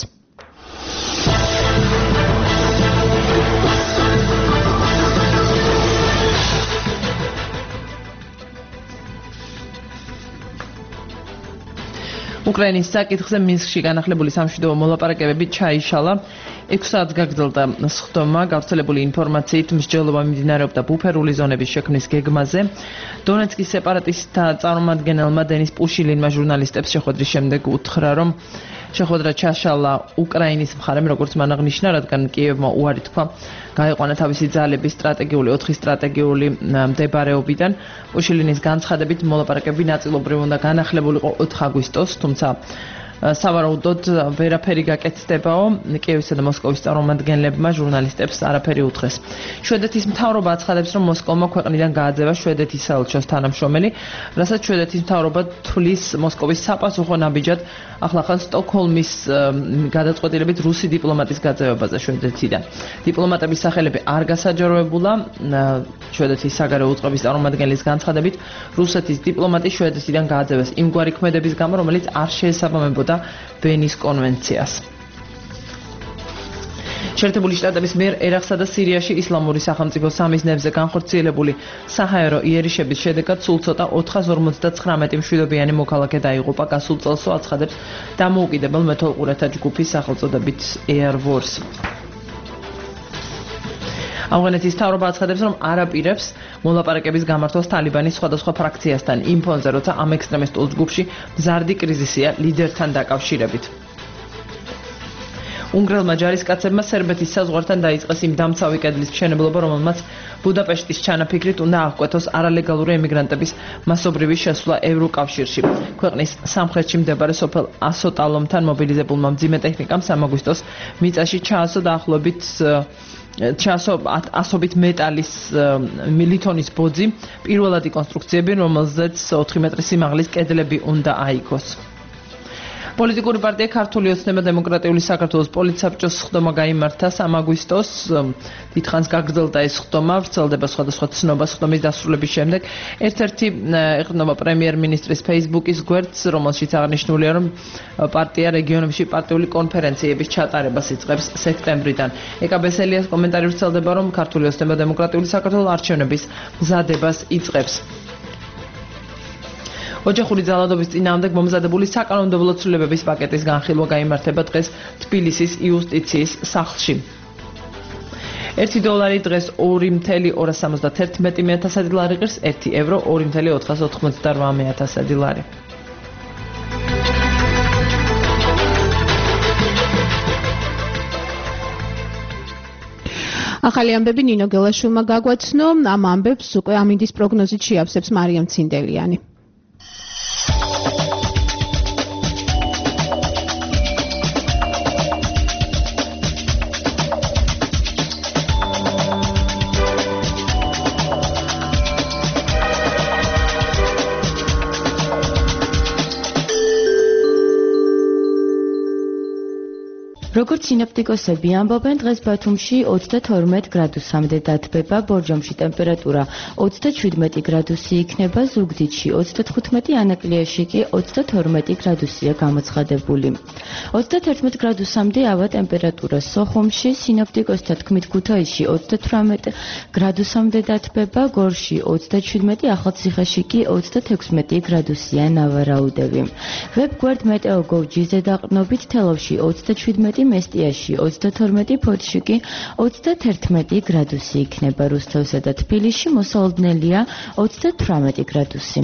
[SPEAKER 3] უკრაინის საკითხზე მინსკში განახლებული სამშვიდობო მოლაპარაკებები ჩაიშალა. 6 საათს გაგრძელდა სხდომა, გავრცელებული ინფორმაციით მსჯელობა მიმდინარეობდა ბუფერული ზონების შექმნის გეგმაზე. დონეცკის სეპარატისტთა წარმომადგენელმა დენის პუშილინმა ჟურნალისტებს შეხვედრის შემდეგ უთხრა, რომ შეხვედრა ჩაშალა უკრაინის მხარემ, როგორც მან აღნიშნა, რადგან კიევმა უარი თქვა გაიყვანა თავისი ძალების სტრატეგიული 4 სტრატეგიული მდებარეობიდან. პუშილინის განცხადებით მოლაპარაკებები ნაწილობრივ უნდა განახლებულიყო 4 აგვისტოს, თუმცა სავარაუდოდ ვერაფერი გაკეთდებაო. კიევისა და მოსკოვის წარმომადგენლებმა ჟურნალისტებს არაფერი უთხრეს. შვედეთის მთავრობა აცხადებს, რომ მოსკოვმა ქვეყნიდან გააძევა შვედეთის საელჩოს თანამშრომელი, რასაც შვედეთის მთავრობა თვლის მოსკოვის საპასუხო ნაბიჯად. ახლახან სტოკჰოლმის გადაწყვეტილებით რუსი დიპლომატის გაძევებაზე შვედეთიდან. დიპლომატების სახელები არ გასაჯაროებულა. შვედეთის საგარეო უწყების წარმომადგენლის განცხადებით, რუსეთის დიპლომატი შვედეთიდან გააძევეს იმგვარი ქმედების გამო, რომელიც არ შეესაბამებოდა ვენის კონვენციას. შეერთებული შტატების მიერ ერაყსა და სირიაში ისლამური სახელმწიფო სამიზნეებზე განხორციელებული საჰაერო იერიშების შედეგად სულ ცოტა 459 მშვიდობიანი მოქალაქე დაიღუპა. გასულ წელსო აცხადებს დამოუკიდებელ მეთვალყურეთა ჯგუფის სახელწოდებით Air Force. ავღანეთის მთავრობა აცხადებს, რომ არ აპირებს მოლაპარაკების გამართვას თალიბანის სხვადასხვა ფრაქციასთან იმ ფონზე, როცა ამ ექსტრემისტულ ჯგუფში მზარდი კრიზისია ლიდერთან დაკავშირებით. უნგრელმა ჯარისკაცებმა სერბეთის საზღვართან დაიწყეს იმ დამცავი კედლის მშენებლობა, რომელმაც ბუდაპეშტის ჩანაფიქრით უნდა აღკვეთოს არალეგალური ემიგრანტების მასობრივი შესვლა ევროკავშირში. ქვეყნის სამხრეთში მდებარე სოფელ ასოტალომთან მობილიზებულმა მძიმე ტექნიკამ 3 აგვისტოს მიწაში ჩაასო დაახლოებით ასობით მეტალის ლითონის ბოძი, პირველადი კონსტრუქციები, რომელზეც 4 მეტრი სიმაღლის კედლები უნდა აიგოს. პოლიტიკური პარტია ქართული ოცნება დემოკრატიული საქართველოს პოლიტსაბჭოს სხდომა გაიმართა 3 აგვისტოს. დიდხანს გაგრძელდა ეს სხდომა, ვრცელდება სხვადასხვა ცნობა სხდომის დასრულების შემდეგ. ერთ-ერთი ეყრდნობა პრემიერ-მინისტრის Facebook-ის გვერდს, რომელშიც აღნიშნულია, რომ პარტია რეგიონებში პარტიული კონფერენციების ჩატარებას იწყებს სექტემბრიდან. ეკა ბესელიას კომენტარი ვრცელდება, რომ ქართული ოცნება დემოკრატიული საქართველოს არჩევნების მზადებას იწყებს. ოჯახური ძალადობის წინააღმდეგ მომზადებული საკანონმდებლო ცვლილებების პაკეტის განხილვა გაიმართება დღეს თბილისის იუსტიციის სახლში. $1 დღეს 2,271 ლარი ღირს, €1 2,488 ლარი.
[SPEAKER 1] ახალი ამბები ნინო გელაშვილმა გაგვაცნო. ამ ამბებს უკვე ამინდის პროგნოზით შეავსებს მარიამ ცინდელიანი.
[SPEAKER 13] როგორც სინოპტიკოსები ამბობენ, დღეს ბათუმში 32 გრადუსამდე დათბება, ბორჯომში ტემპერატურა 37 გრადუსი იქნება, ზუგდიდში 35, ანაკლიაში კი 32 გრადუსია გამოცხადებული. 31 გრადუსამდე ავა ტემპერატურა სოხუმში, სინოპტიკოსთა თქმით ქუთაისში 38 გრადუსამდე დათბება, გორში 27, ახალციხეში კი 36 გრადუსია ნავარაუდები. ვებგვერდ მეტეოგოვ.gz-ზე დაყრდნობით თელავში 37, მესტიაში 32, ფოთში კი 31 გრადუსი იქნება, რუსთავსა და თბილისში მოსალოდნელია 38 გრადუსი.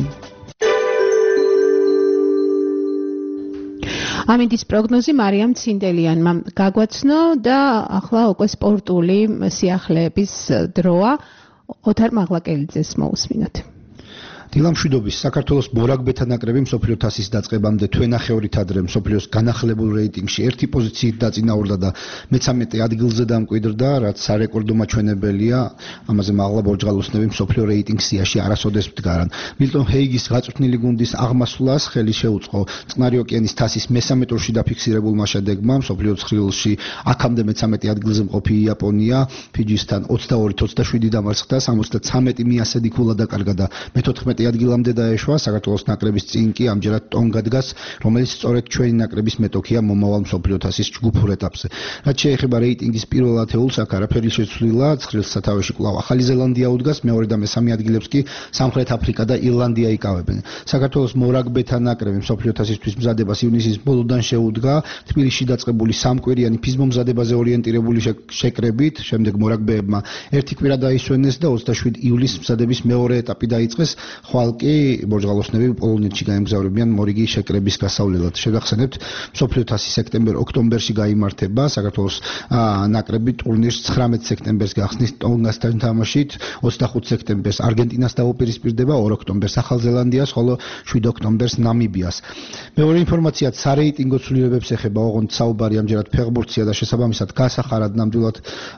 [SPEAKER 1] ამინდის პროგნოზი მარიამ ცინდელიანმა გაგვაცნო და ახლა უკვე სპორტული სიახლეების დროა. ოთარ მაღლაკელიძეს მოусმინოთ.
[SPEAKER 15] დილამშვიდობის საქართველოს მორაგბეთა ნაკრები მსოფლიო თასის დაწყებამდე თვენახევრით ადრე მსოფლიოს განახლებულ რეიტინგში ერთი პოზიციით დაწინაურდა და მე-13 ადგილზე დამკვიდრდა, რაც სარეკორდო მაჩვენებელია. ამაზე მაღლა ბორჯღალოსნები მსოფლიო რეიტინგ სიაში არასოდეს მდგარან. მილტონ ჰეიგის გაწვრთნილი გუნდის აღმასვლას ხელი შეუწყო წყნარი ოკეანის თასის მე-13 ტურში დაფიქსირებულმა შედეგმა. მსოფლიო ცხრილში აქამდე მე-13 ადგილზე მყოფი იაპონია ფიჯისთან 22-27 დამარცხდა, 73 მიასედი ქულა დაკარგა და მე-14 ადგილამდე დაეშვა. საქართველოს ნაკრების წინ კი ამჯერად ტონგა დგას, რომელიც სწორედ ჩვენი ნაკრების მეტოქია მომავალ მსოფლიო თასის ჯგუფურ ეტაპზე. რაც შეეხება რეიტინგის პირველ ათეულს, აქ არაფერი შეცვლილა, ცხრილს სათავეში კვლავ ახალი ზელანდია უდგას, მეორე და მე-3 ადგილებს კი სამხრეთ აფრიკა და ირლანდია იკავებენ. საქართველოს მორაგბეთა ნაკრები მსოფლიო თასისთვის მზადებას ივნისის ბოლოდან შეუდგა, თბილისში დაწყებული სამკვირიანი ფიზმომზადებაზე ორიენტირებული შეკრებით, შემდეგ მორაგბეებმა ერთი კვირა დაისვენეს და 27 ივლისს მზადების მეორე ეტაპი დაიწყეს. ხვალ კი ბორჯღალოსნები პოლონეთში გაემგზავრებიან მორიგი შეკრების გასავლელად. შევახსენებთ, მსოფლიო თასი სექტემბერ-ოქტომბერში გაიმართება. საქართველოს ნაკრები ტურნირს 19 სექტემბერს გახსნის ტონგასთან თამაშით, 25 სექტემბერს არგენტინას დაუპირისპირდება, 2 ოქტომბერს ახალ ზელანდიას, ხოლო 7 ოქტომბერს ნამიბიას. მეორე ინფორმაციაც სარეიტინგო ცვლილებებს ეხება, ოღონდ საუბარი ამჯერად ფეხბურთია და შესაბამისად გასახარად ნამდვილად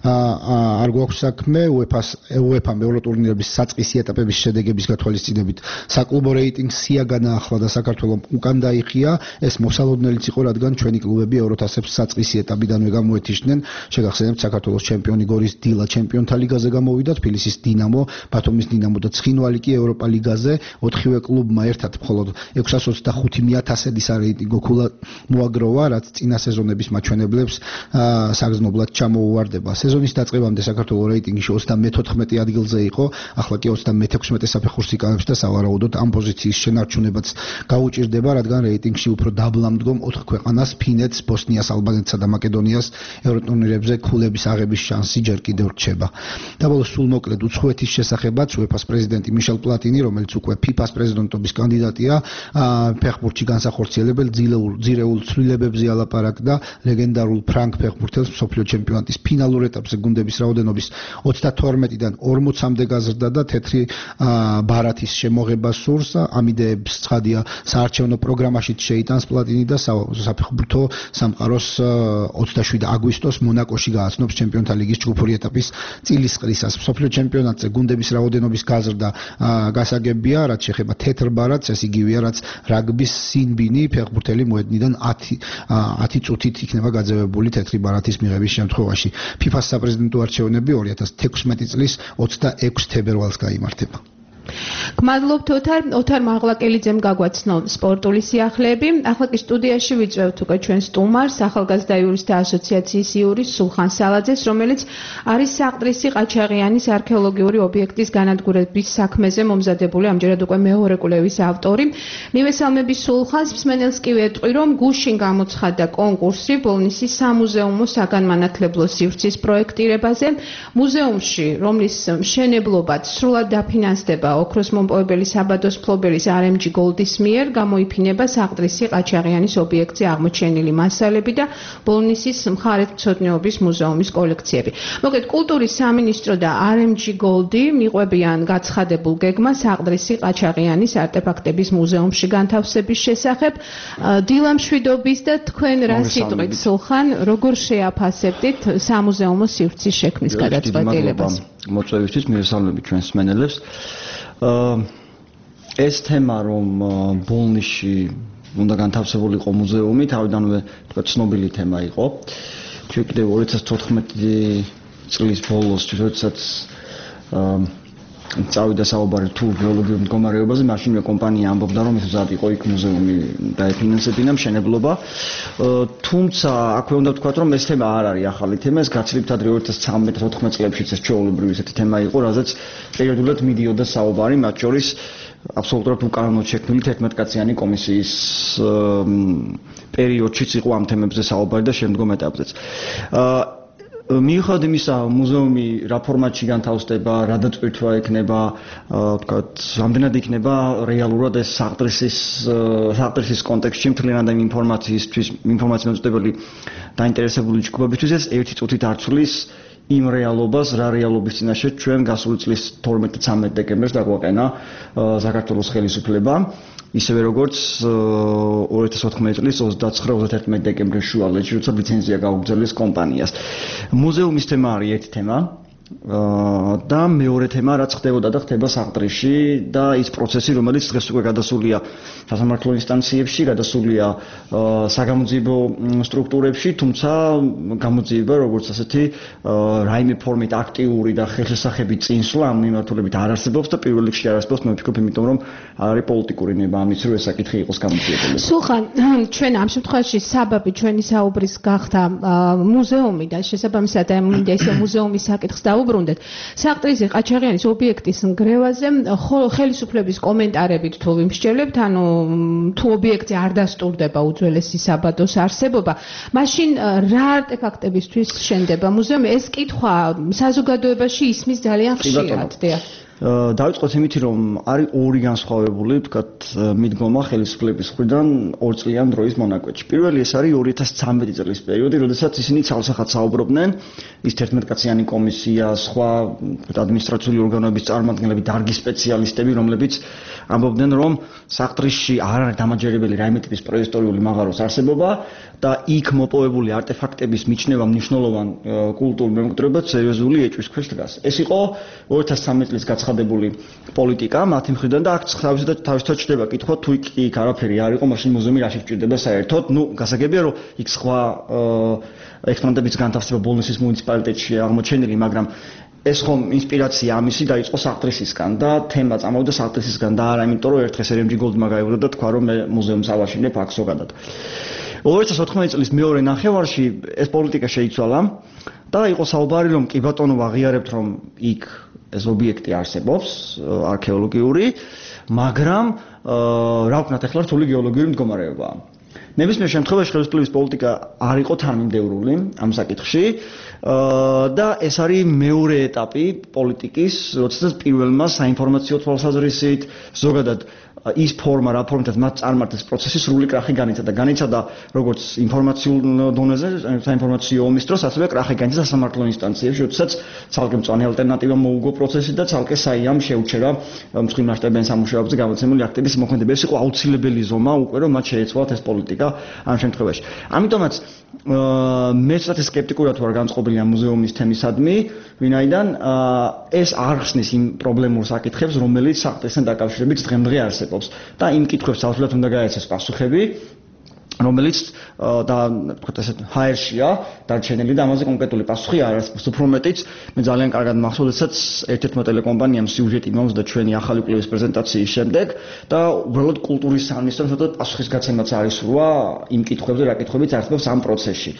[SPEAKER 15] არ გვაქვს საქმე. UEFA-მ ევროტურნირების საწყისი ეტაპების შედეგების გათვალისწინებით საკლუბო რეიტინგს სია განაახლა და საქართველოს უკან დაიხია. ეს მოსალოდნელიც იყო, რადგან ჩვენი კლუბები ევროთასებს საწყისი ეტაპიდანვე გამოეთიშნენ. შეგახსენებთ, საქართველოს ჩემპიონი გორის დილა ჩემპიონთა ლიგაზე გამოვიდა, თბილისის დინამო, ბათუმის დინამო და ცხინვალი კი ევროპა ლიგაზე. 4-ვე კლუბმა ერთად მხოლოდ 625,000 სარეიტინგო ქულა მოაგროვა, რაც წინა სეზონების მაჩვენებლებს საგრძნობლად ჩამოუვარდება. სეზონის დაწყებამდე საქართველოს რეიტინგში 34 ადგილზე იყო, ახლა კი 36 საფეხურს იკავებს და სავარაუდოდ ამ პოზიციის შენარჩუნებაც გაუჭირდება, რადგან რეიტინგში უფრო დაბლა მდგომ 4 ქვეყანას, ფინეთს, ბოსნიას, ალბანეთსა და მაკედონიას ევროტურნირებზე ქულების აღების შანსი ჯერ კიდევ რჩება. და ბოლოს სულ მოკლედ უცხოეთის შესახებაც UEFA-ს პრეზიდენტი მიშელ პლატინი, რომელიც უკვე FIFA-ს პრეზიდენტობის კანდიდატია, ფეხბურთში განსახორციელებელ ძირეულ ცვლილებებზე ალაპარაკდა. ლეგენდარულ ფრანგ ფეხბურთელს მსოფლიო ჩემპიონატის ფინალურ ეტაპზე გუნდების რაოდენობის 32-დან 40-მდე გაზრდა და თეთრი ბარათის შემოღება სურს. ამ იდეებს ცხადია საარჩევნო პროგრამაშიც შეიტანს პლატინი და საფეხბურთო სამყაროს 27 აგვისტოს მონაკოში გააცნობს ჩემპიონთა ლიგის ჯგუფური ეტაპის წილისყრისას. მსოფლიო ჩემპიონატზე გუნდების რაოდენობის გაზრდა გასაგებია, რაც შეეხება თეთრ ბარათს, ეს იგივეა, რაც რაგბის სინბინი, ფეხბურთელი მოედნიდან 10 წუთით იქნება გაძევებული თეთრი ბარათის მიღების შემთხვევაში. FIFA-ს საპრეზიდენტო არჩევნები 2016 წლის 26 თებერვალს გაიმართება.
[SPEAKER 1] გმადლობთ ოთარ მაღლაკელიძემ გაგვაცნო სპორტული სიახლეები. ახლა კი სტუდიაში ვიწვევთ უკვე ჩვენს სტუმარს, ახალგაზრდა იურისტთა ასოციაციის იურისტ სულხან სალაძეს, რომელიც არის საყდრისი ყაჩაღიანის არქეოლოგიური ობიექტის განადგურების საქმეზე მომზადებული ამჯერად უკვე მეორე კვლევის ავტორი. მივესალმები სულხანს, მსმენელს კი ვეტყვი, რომ გუშინ გამოცხადდა კონკურსი ბოლნისის სამუზეუმო საგანმანათლებლო სივრცის პროექტირებაზე. მუზეუმში, რომლის მშენებლობაც სრულად დაფინანსდება ოქროს მომპოვებელი საბადოს მფლობელის RMG Gold-ის მიერ, გამოიფინება საყდრისი ყაჩაღიანის ობიექტზე აღმოჩენილი მასალები და ბოლნისის მხარეთმცოდნეობის მუზეუმის კოლექციები. მოკლედ, კულტურის სამინისტრო და RMG Gold-ი მიყვებიან გაცხადებულ გეგმას საყდრისი ყაჩაღიანის არტეფაქტების მუზეუმში განთავსების შესახებ. დილამშვიდობის და თქვენ რა სიტყვით, სულხან, როგორ შეაფასებდით სამუზეუმო სივრცის შექმნის გადაწყვეტილებას?
[SPEAKER 16] მოწვევისთვის მივესალმები ჩვენს მსმენელებს. ეს თემა, რომ ბოლნისში უნდა განთავსებულიყო მუზეუმი, თავიდანვე თქვა ცნობილი თემა იყო. ჩვენ კიდევ 2014 წლის ბოლოს, როდესაც წავიდა საუბარი თუ გეოლოგიურ მდგომარეობაზე, მაშინვე კომპანია ამბობდა, რომ ეს მზად იყო იქ მუზეუმი დაეფინანსებინა მშენებლობა. თუმცა აქვე უნდა ვთქვათ, რომ ეს თემა არ არის ახალი თემა, ეს გაცილებით ადრე 2013-14 წლებშიც ეს ჩვეულებრივი ესეთი თემა იყო, რაზეც პერიოდულად მიდიოდა საუბარი, მათ შორის აბსოლუტურად უკანონოდ შექმნილი 11-კაციანი კომისიის პერიოდშიც იყო ამ თემებზე საუბარი და შემდგომ ეტაპზეც. მიუხედავად იმისა, მუზეუმი რა ფორმატში განთავსდება, რა დაწყვეტვა ექნება, ვთქვათ, რამდენად იქნება რეალურად ეს საყდრისის კონტექსტში მთლიანად ამ ინფორმაციისთვის, ინფორმაციამოწმებელი დაინტერესებული ჯგუფებისთვის ეს 1 წუთით არ ცვლის იმ რეალობას, რა რეალობის წინაშე ჩვენ გასული წლის 12-13 დეკემბერს დაგვაყენა საქართველოს ხელისუფლება. ისევე როგორც 2014 წლის 29-31 დეკემბრის შუალედში, როცა ლიცენზია გაუგზავნეს კომპანიას. მუზეუმის თემა არის ერთი თემა. და მეორე თემა რაც ხდებოდა და ხდება საყდრიში და ის პროცესი რომელიც დღეს უკვე გადასულია სასამართლო ინსტანციებში, გადასულია საგამოძიებო სტრუქტურებში, თუმცა გამოძიება როგორც ასეთი რაიმე ფორმით აქტიური და ხელშესახები წინსვლა ამ მიმართულებით არ არსებობს და პირველ რიგში არ არსებობს, მე ვფიქრობ, იმიტომ რომ არის პოლიტიკური ნება ამის რომ ეს საკითხი იყოს გამოძიებული.
[SPEAKER 1] სულხან, ჩვენ ამ შემთხვევაში საბაბი ჩვენი საუბრის გახდა მუზეუმი და შესაბამისად მინდა ეს მუზეუმის საკითხს დაუბრუნდეთ. საყდრისი ყაჩაღიანის ობიექტის ნგრევაზე ხელისუფლების კომენტარებით თუ ვიმსჯელებთ, ანუ თუ ობიექტზე არ დასტურდება უძველესი საბადოს არსებობა, მაშინ რა არტეფაქტებისთვის შენდება მუზეუმი? ეს კითხვა საზოგადოებაში ისმის ძალიან ხშირად.
[SPEAKER 16] დავიწყოთ იმით, რომ არის ორი განსხვავებული, ვთქვათ, მიდგომა ხელისუფლების მხრიდან 2 წლიან დროის მონაკვეთში. პირველი ეს არის 2013 წლის პერიოდი, როდესაც ისინი ცალსახად საუბრობდნენ, ის 11-კაციანი კომისია, სხვა ადმინისტრაციული ორგანოების წარმომადგენლები, დარგის სპეციალისტები, რომლებიც ამბობდნენ, რომ საყდრიში არ არის დამაჯერებელი რაიმე ტიპის პროისტორიული მაღაროს არსებობა და იქ მოპოვებული არტეფაქტების მიჩნევა მნიშვნელოვან კულტურულ მემკვიდრეობად სერიოზული ეჭვის ქვეშ დგას. ეს იყო 2013 წლის გაცხადებული პოლიტიკა მათი მხრიდან და აქ თავისთავად ჩდება კითხვა თუ იქ არაფერი არ იყო, მაშინ მუზეუმი რაში გჭირდება საერთოდ. გასაგებია რომ იქ სხვა ექსპონატების განთავსება ბოლნისის მუნიციპალიტეტში აღმოჩენილი, მაგრამ ეს ხომ ინსპირაცია ამისი დაიწყო საყდრისისგან და თემა წამოვიდა საყდრისისგან და არა იმიტომ რომ ერთხელ SRMG Goldმა გაიღვრო და თქვა რომ მე მუზეუმს ავაშენებ აქ ზოგადად. 2014 წლის მეორე ნახევარში ეს პოლიტიკა შეიცვალა და იყო საუბარი რომ კი ბატონო აღიარებთ რომ იქ ეს ობიექტი არსებობს არქეოლოგიური, მაგრამ რა ვქნათ ახლა რთული გეოლოგიური მდგომარეობაა. ნებისმიერ შემთხვევაში ხელისუფლების პოლიტიკა არ იყო თანმიმდევრული ამ საკითხში და ეს არის მეორე ეტაპი პოლიტიკის, როდესაც პირველმა საინფორმაციო თვალსაზრისით ზოგადად ის ფორმა, რა ფორმითაც მათ წარმართეს პროცესი სრული კრახი განიცადა. განიცადა როგორც ინფორმაციულ დონეზე, საინფორმაციო ომის დროს, ასევე კრახი განიცადა სასამართლო ინსტანციებში, როდესაც ცალკე მწვანე ალტერნატივა მოუგო პროცესი და ცალკე საიამ შეუჩერა მსხვილ მასშტაბიან სამუშაოებზე გამოცემული აქტების მოქმედება. ეს იყო აუცილებელი ზომა უკვე, რომ მათ შეეცვალათ ეს პოლიტიკა ამ შემთხვევაში. ამიტომაც მე ცოტა სკეპტიკურად ვარ განწყობილი ამ მუზეუმის თემისადმი, ვინაიდან ეს არ ხსნის იმ პრობლემურ საკითხებს, რომელიც საყდრისთან დაკავშირებით დღემდე არსებობს. და იმ კითხვებს საერთოდ უნდა გაეცეს პასუხები, რომელიც და თქვათ ესე HR-შია დარჩენილი და ამაზე კონკრეტული პასუხი არ არის. უფრო მეტიც მე ძალიან კარგად მახსოვს, როდესაც ერთ-ერთმა ტელეკომპანიამ სიუჟეტი მომზადდა ჩვენი ახალი კვლევის პრეზენტაციის შემდეგ და უბრალოდ კულტურის სამინისტრომ ცოტა პასუხისგაცემაც არის სურვა იმ კითხვებზე, რა კითხვებიც არსებობს ამ პროცესში.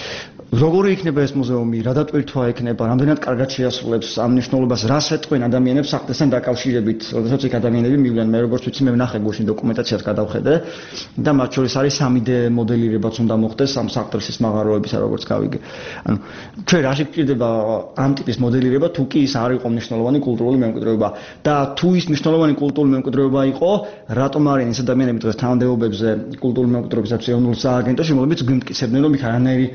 [SPEAKER 16] როგორი იქნება ეს მუზეუმი, რა დატვირთვა ექნება, რამდენად კარგად შეასრულებს ამ მნიშვნელობას, რას ეტყვიან ადამიანებს საყდრისთან დაკავშირებით, როდესაც იქ ადამიანები მივიდნენ, მე როგორც ვიცი, მე ვნახე გუშინ დოკუმენტაციას გადავხედე და მათ შორის არის 3D მოდელირებაც უნდა მოხდეს ამ საყდრისის მაღაროებისა, როგორც გავიგე. ანუ ჩვენ რაში გჭირდება ამ ტიპის მოდელირება, თუ კი ის არ იყო მნიშვნელოვანი კულტურული მემკვიდრეობა და თუ ის მნიშვნელოვანი კულტურული მემკვიდრეობა იყო, რატომ არიან ეს ადამიანები დღეს თანამდებობებზე კულტურული მემკვიდრეობის ეროვნულ სააგენტოში, რომლებიც გვიმტკიცებდნენ, რომ იქ არანაირი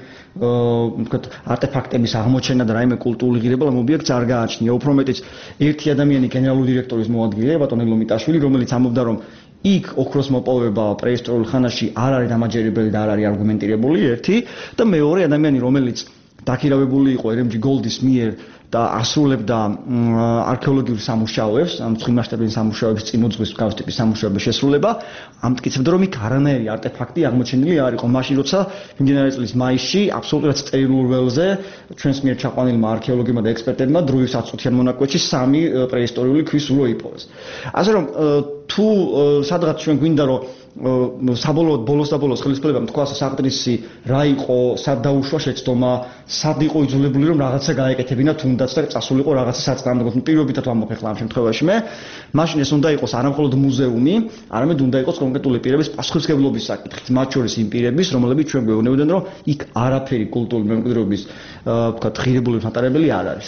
[SPEAKER 16] ვთქვათ არტეფაქტების აღმოჩენა და რაიმე კულტურული ღირებულება ამ ობიექტს არ გააჩნია. უფრო მეტიც ერთი ადამიანი გენერალური დირექტორის მოადგილეა ბატონი ლომიტაშვილი, რომელიც ამბობდა რომ იქ ოქროს მოპოვება პრეისტორიულ ხანაში არ არის დამაჯერებელი და არ არის არგუმენტირებული ერთი და მეორე ადამიანი რომელიც დაქირავებული იყო SRMG Gold-ის მიერ და ასრულებდა არქეოლოგიურ სამუშაოებს, ამ მსხვილ მასშტაბიან სამუშაოებს წინ უძღვის მსგავს ტიპის სამუშაოების შესრულება, ამტკიცებდა რომ იქ არანაირი არტეფაქტი აღმოჩენილი არ იყო. მაშინ როცა მიმდინარე წლის მაისში აბსოლუტურად სტერილურ ველზე ჩვენს მიერ ჩაყვანილმა არქეოლოგებმა და ექსპერტებმა დროის 10 წუთიან მონაკვეთში 3 პრეისტორიული ქვის სულო იპოვეს. ასე რომ თუ სადღაც ჩვენ გვინდა რომ საბოლოოდ ბოლოს და ბოლოს ხელისუფლებამ თქვა საყდრისი რა იყო, სად დაუშვა შეცდომა, სად იყო იძულებული რომ რაღაცა გაეკეთებინა თუნდაც და წასულიყო რაღაცა საწინააღმდეგო. პირობითად ვამბობ ახლა ამ შემთხვევაში მე, მაშინ ეს უნდა იყოს არა მხოლოდ მუზეუმი, არამედ უნდა იყოს კონკრეტული პირების პასუხისმგებლობის საკითხით, მათ შორის იმ პირების, რომლებიც ჩვენ გვეუბნებოდნენ რომ იქ არაფერი კულტურული მემკვიდრეობის ვთქვათ ღირებული მატარებელი არ არის.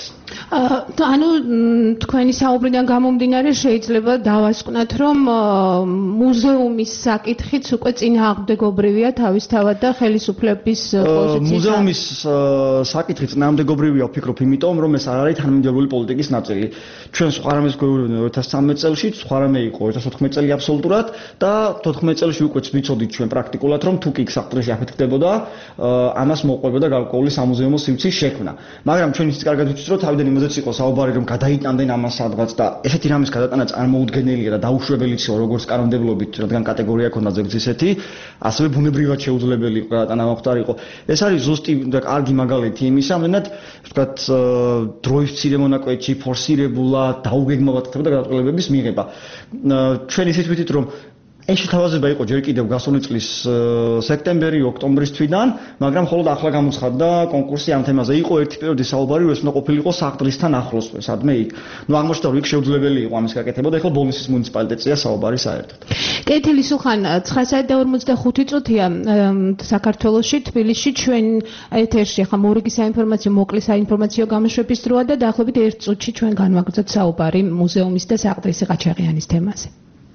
[SPEAKER 1] ანუ თქვენი საუბრიდან გამომდინარე შეიძლება დავასკვნათ რომ მუზეუმის საკითხიც უკვე წინააღმდეგობრივია თავისთავად და ხელისუფლების პოზიციის.
[SPEAKER 16] მუზეუმის საკითხი წინააღმდეგობრივია ვფიქრობ, იმიტომ რომ ეს არ არის თანამედროვე პოლიტიკის ნაწილი. ჩვენ სხვა რამეს გვეუბნებიან 2013 წელში, სხვა რამე იყო 2014 წელი აბსოლუტურად და 14 წელში უკვე ვიცოდით ჩვენ პრაქტიკულად რომ თუ კი საკითხი აფეთქდებოდა, ამას მოყვებოდა გარკვეული სამუზეუმო სივრცის შექმნა. მაგრამ ჩვენ ისიც კარგად ვიცით რომ თავიდან იმაზეც იყო საუბარი რომ გადაიტანდნენ ამას სადღაც და ესეთი რამის გადატანა წარმოუდგენელია და დაუშვებელიც იყო როგორც კანონმდებლობით, რადგან კატეგორია ქონდა ზოგადად ისეთი, ასევე ბუნებრივად შეუძლებელი იყო გადატანა მოხდარიყო. ეს არის ზუსტი და კარგი მაგალითი იმისა, მენად ვთქვათ დროის მცირე მონაკვეთში ფორსირებულად დაუგეგმავად ხდებოდა გადაწყვეტილებების მიღება. ჩვენ ისიც ვიცით რომ ეს შეთავაზება იყო ჯერ კიდევ გასული წლის სექტემბერი, ოქტომბრის თვიდან, მაგრამ მხოლოდ ახლა გამოცხადდა კონკურსი ამ თემაზე. იყო ერთი პერიოდი საუბარი, რომ ეს უნდა ყოფილიყო საყდრისთან ახლოსვე, სადმე იქ. აღმოჩნდა რომ იქ შეუძლებელი იყო ამის გაკეთება და ეხლა ბოლნისის მუნიციპალიტეტია საუბარი საერთოდ.
[SPEAKER 1] კეთილი სულხან 9:45 წუთია საქართველოში, თბილისში ჩვენ ეთერში ახლა მორიგი საინფორმაციო, მოკლე საინფორმაციო გამოშვების დროა და დაახლოებით 1 წუთში ჩვენ განვაგრძობთ საუბარი მუზეუმის და საყდრისი ყაჩაღიანის თემაზე.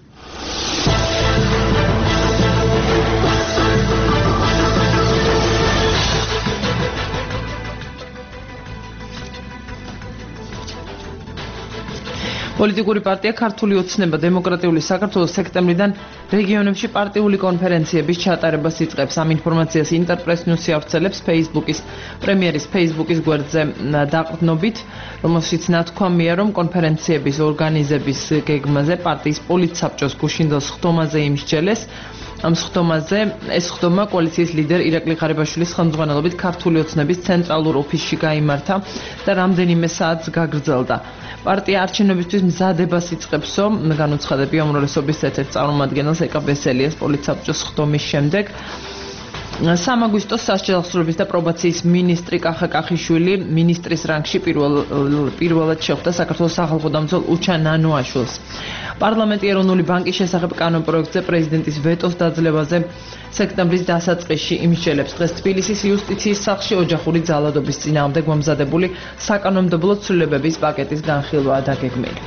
[SPEAKER 3] პოლიტიკური პარტია ქართული ოცნება დემოკრატიული საქართველოს სექტემბრიდან რეგიონებში პარტიული კონფერენციების ჩატარებას იწყებს. ამ ინფორმაციას ინტერპრეს ნიუსი ავრცელებს Facebook-ის პრემიერის Facebook-ის გვერდზე დაყრდნობით, რომელშიც ნათქვამია, რომ კონფერენციების ორგანიზების გეგმაზე პარტიის პოლიტსაბჭოს გუშინდელ სხდომაზე იმსჯელეს. ამ სხდომაზე ეს სხდომა კოალიციის ლიდერ ირაკლი ღარიბაშვილის ხელმძღვანელობით ქართული ოცნების ცენტრალურ ოფისში გაიმართა და რამდენიმე საათს გაგრძელდა. პარტია არჩევნებისთვის მზადებას იწყებსო, განუცხადებია უმრავლესობის ერთ-ერთ წარმომადგენელს ეკა ბესელიას პოლიტსაბჭოს სხდომის შემდეგ. 3 აგვისტოს სასჯელსრუების და პრობაციის მინისტრი კახა კახიშვილი მინისტრის რანგში პირველად შეხვდა საქართველოს სახალხო დამცველ უჩა ნანოაშვილს. პარლამენტი ეროვნული ბანკის შესახებ კანონპროექტზე პრეზიდენტის ვეტოს დაძლევაზე სექტემბრის დასაწყისში იმსჯელებს. დღეს თბილისის იუსტიციის სახლში ოჯახური ძალადობის წინააღმდეგ მომზადებული საკანონმდებლო ცვლილებების პაკეტის განხილვაა დაგეგმილი.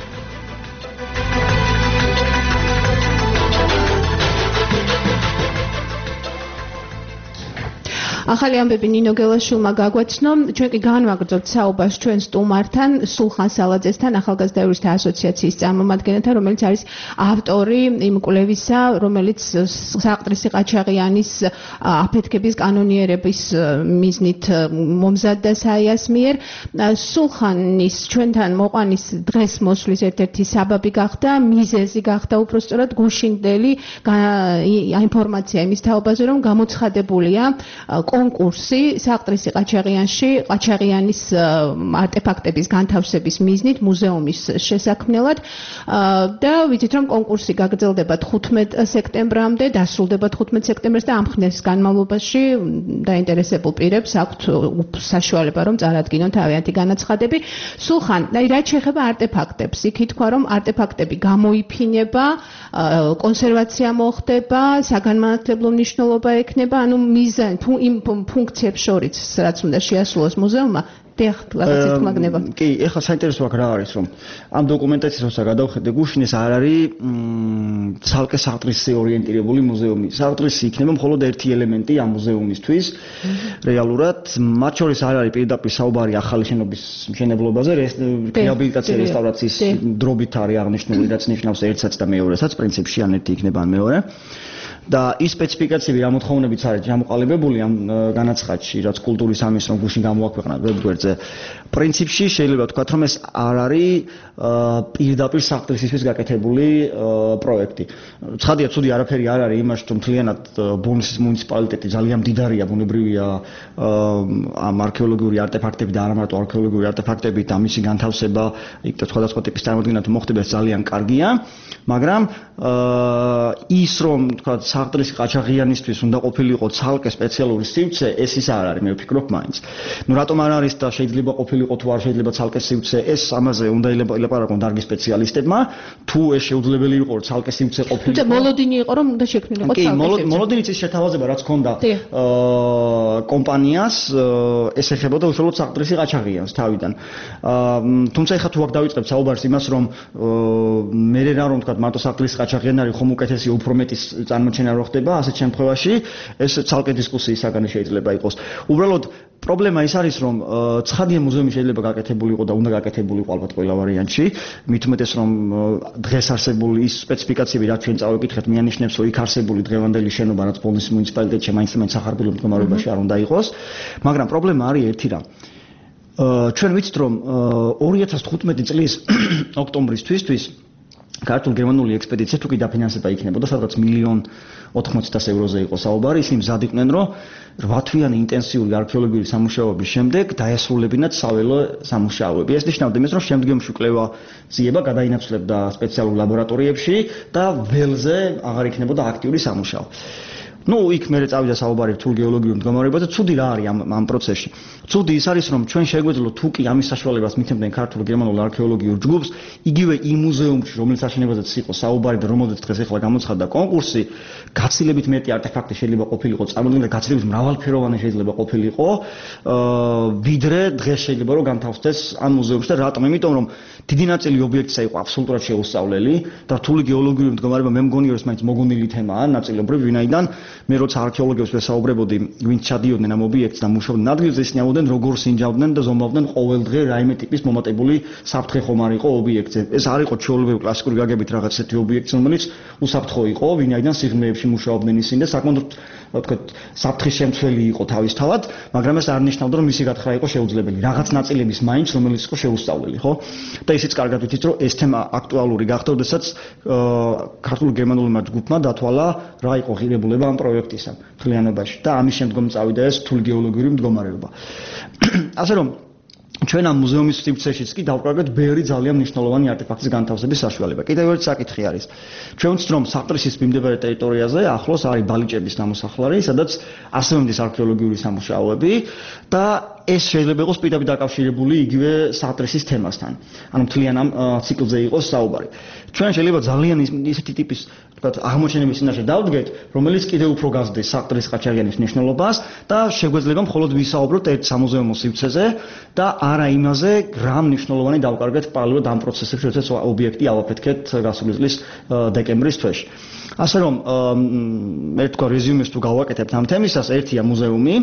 [SPEAKER 1] ახალი ამბები ნინო გელაშვილმა გაგვაცნო. ჩვენ კი განვაგრძობთ საუბარს ჩვენ სტუმართან, სულხან სალაძესთან, ახალგაზრდა იურისტთა ასოციაციის წარმომადგენელთან, რომელიც არის ავტორი იმ კვლევისა, რომელიც საყდრისი ყაჩაღიანის აფეთქების კანონიერების მიზნით მომზადდა საიას მიერ. სულხანის ჩვენთან მოყვანის დღეს მოსვლის ერთ-ერთი საბაბი გახდა, მიზეზი გახდა უпростоრად გუშინდელი ინფორმაცია იმის თაობაზე, რომ გამოცხადებულია კონკურსი საყდრისი ყაჩაღიანში ყაჩაღიანის არტეფაქტების განთავსების მიზნით მუზეუმის შესაქმნელად და ვიცით რომ კონკურსი გაგრძელდება 15 სექტემბრამდე, დასრულდება 15 სექტემბერს და ამ ხნის განმავლობაში დაინტერესებულ პირებს აქვთ საშუალება რომ წარადგინონ თავიანთი განაცხადები. სულხან, რაც შეეხება არტეფაქტებს, იქ ითქვა რომ არტეფაქტები გამოიფინება, კონსერვაცია მოხდება, საგანმანათლებლო მნიშვნელობა ექნება, ანუ მიზანი იმ ფუნქციებს შორის, რაც უნდა შეასრულოს მუზეუმმა,
[SPEAKER 16] კი, ეხლა საინტერესო აქ რა არის, რომ ამ დოკუმენტაციას როცა გადავხედე, გუშინ ეს არ არის ცალკე საყდრისზე ორიენტირებული მუზეუმი. საყდრისი იქნება მხოლოდ ერთი ელემენტი ამ მუზეუმისთვის. რეალურად, მათ შორის არ არის პირდაპირ საუბარი ახალი შენობის მშენებლობაზე, რეაბილიტაცია რესტავრაციის დრობით არის აღნიშნული, რაც ნიშნავს ერთსაც და მეორესაც, პრინციპში ან ერთი იქნება ან მეორე. და ის სპეციფიკაციები რა მოთხოვნებიც არის გამოყალიბებული ამ განაცხადში, რაც კულტურის სამინისტრომ გუშინ გამოაქვეყნა ვებგვერდზე. პრინციპში შეიძლება ვთქვათ, რომ ეს არ არის პირდაპირ საყდრისისთვის გაკეთებული პროექტი. ცხადია, ცუდი არაფერი არ არის იმაში, რომ მთლიანად ბოლნისის მუნიციპალიტეტი ძალიან მდიდარია, ბუნებრივია ამ არქეოლოგიური არტეფაქტები და არა მარტო არქეოლოგიური არტეფაქტები და მისი განთავსება, იქ და სხვადასხვა ტიპის წარმოდგენა თუ მოხდება, ეს ძალიან კარგია, მაგრამ ის რომ ვთქვათ საყდრისი ყაჩაღიანისთვის უნდა ყოფილიყო ცალკე სპეციალური სივრცე, ეს ის არ არის, მე ვფიქრობ მაინც. ნუ რატომ არ არის და შეიძლება ყოფილიყო თუ არ შეიძლება ცალკე სივრცე, ეს ამაზე უნდა ელაპარაკონ დარგი სპეციალისტებმა, თუ ეს შეუძლებელი იყო რომ ცალკე სივრცე ყოფილიყო.
[SPEAKER 1] თუმცა მოლოდინი იყო რომ უნდა შექმნილიყო
[SPEAKER 16] ცალკე სივრცე. კი, მოლოდინიც ის შეთავაზება რაც ჰქონდა კომპანიას, ეს ეხებოდა უშუალოდ საყდრისი ყაჩაღიანს თავიდან. თუმცა ეხლა თუ აქ დავიწყებ საუბარს იმას, რომ მე რა რომ ვთქვათ მარტო საყდრისი ყაჩაღიანი არის ხომ უკეთესი უფრო მეტი სამშენარო ხდება, ასეთ შემთხვევაში ეს ცალკე დისკუსიის საგანი შეიძლება იყოს. უბრალოდ პრობლემა ის არის, რომ ცხადია მუზეუმი შეიძლება გაკეთებული იყო და უნდა გაკეთებული იყო ალბათ ყველა ვარიანტში. მით უმეტეს რომ დღეს არსებული ის სპეციფიკაციები, რაც ჩვენ წავიკითხეთ, მიანიშნებს, რომ იქ არსებული დღევანდელი შენობა, რაც ბოლნის მუნიციპალიტეტში მაინც სახარბილო მდგომარეობაში არ უნდა იყოს. მაგრამ პრობლემა არის ერთი რამ. ჩვენ ვიცით, რომ 2015 წლის ოქტომბრისთვის ქართულ-გერმანული ექსპედიცია თუ კი დაფინანსება იქნებოდა, სადღაც 1.80 მილიონ ევროზე იყო საუბარი, ისინი მზად იყვნენ, რომ 8 თვიანი ინტენსიური არქეოლოგიური სამუშაოების შემდეგ დაესრულებინათ საველო სამუშაოები. ეს ნიშნავდა იმას, რომ შემდგომში კვლევა ძიება გადაინაცვლებდა სპეციალურ ლაბორატორიებში და ველზე აღარ იქნებოდა აქტიური სამუშაო. იქ მე წავიდა საუბარი რთულ გეოლოგიურ მდგომარეობაზე, ცუდი რა არის ამ პროცესში. ცუდი ის არის, რომ ჩვენ შეგვეძლოთ თუ კი ამის საშუალებას მითემდნენ ქართულ-გერმანულ არქეოლოგიურ ჯგუფს, იგივე იმ მუზეუმში, რომელიც აშენებაზეც იყო საუბარი და რომელზეც დღეს ახლა გამოცხადდა კონკურსი, გაცილებით მეტი არტეფაქტი შეიძლება ყოფილიყო, წარმოიდგინეთ, გაცილებით მრავალფეროვანი შეიძლება ყოფილიყო, ვიდრე დღეს შეიძლება რომ განთავსდეს ამ მუზეუმში და რატომ? იმიტომ რომ დიდი ნაწილი ობიექტისა იყო აბსოლუტურად შეუსწავლელი და რთული გეოლოგიური მდგომარეობა მე მგონი რომ ეს მაინც მოგონილი თემაა ნაწილობრივ, ვინაიდან მე როცა არქეოლოგებს ვესაუბრებოდი, ვინც ჩადიოდნენ ამ ობიექტს და მუშაობდნენ ადგილზე, ისინი ამბობდნენ როგორ სინჯავდნენ და ზომავდნენ ყოველ დღე რაიმე ტიპის მომატებული საფრთხე ხომ არ იყო ობიექტზე. ეს არ იყო ჩვეულებრივი კლასიკური გაგებით რაღაც ესეთი ობიექტი, რომელიც უსაფრთხო იყო, ვინაიდან სიღრმეებში მუშაობდნენ ისინი და საკმაოდ ვთქვათ, საფრთხის შემცველი იყო თავისთავად, მაგრამ ეს არ ნიშნავდა რომ მისი გათხრა იყო შეუძლებელი. რაღაც ნაწილების მაინც რომელიც იყო შეუსწავლელი, ხო? და ისიც კარგად ვიცით, რომ ეს თემა აქტუალური გახდა, როდესაც ქართულ-გერმანულმა ჯგუფმა დათვალა რა იყო ღირებულება ამ პროექტისა მთლიანობაში და ამის შემდგომ წავიდა ეს რთული გეოლოგიური მდგომარეობა. ასე რომ ჩვენ ამ მუზეუმის სივრცეშიც კი დავკარგეთ ბევრი ძალიან მნიშვნელოვანი არტეფაქტის განთავსების საშუალება. კიდევ ერთი საკითხი არის. ჩვენ ვიცით, რომ საფრთხის მიმდებარე ტერიტორიაზე ახლოს არის ბალიჭების ნამოსახლარი, სადაც ასევე მდის არქეოლოგიური სამუშაოები და ეს შეიძლება იყოს პირდაპირ დაკავშირებული იგივე საფრთხის თემასთან. ანუ მთლიან ამ ციკლზე იყოს საუბარი. ჩვენ შეიძლება ძალიან ისეთი ტიპის ვთქვათ, აღმოჩენების წინაშე დავდგეთ, რომელიც კიდევ უფრო გაზრდეს საფრთხის ყაჩაღიანის მნიშვნელობას და შეგვეძლება მხოლოდ ვისაუბროთ ერთ სამუზეუმო სივრცეზე და არა იმაზე, რა მნიშვნელოვანი დავკარგეთ პარალელურად ამ პროცესებში, როდესაც ობიექტი ავაფეთქეთ გასული წლის დეკემბრის თვეში. ასე რომ მე თქვა რეზიუმეს თუ გავაკეთებთ ამ თემისას, ერთია მუზეუმი,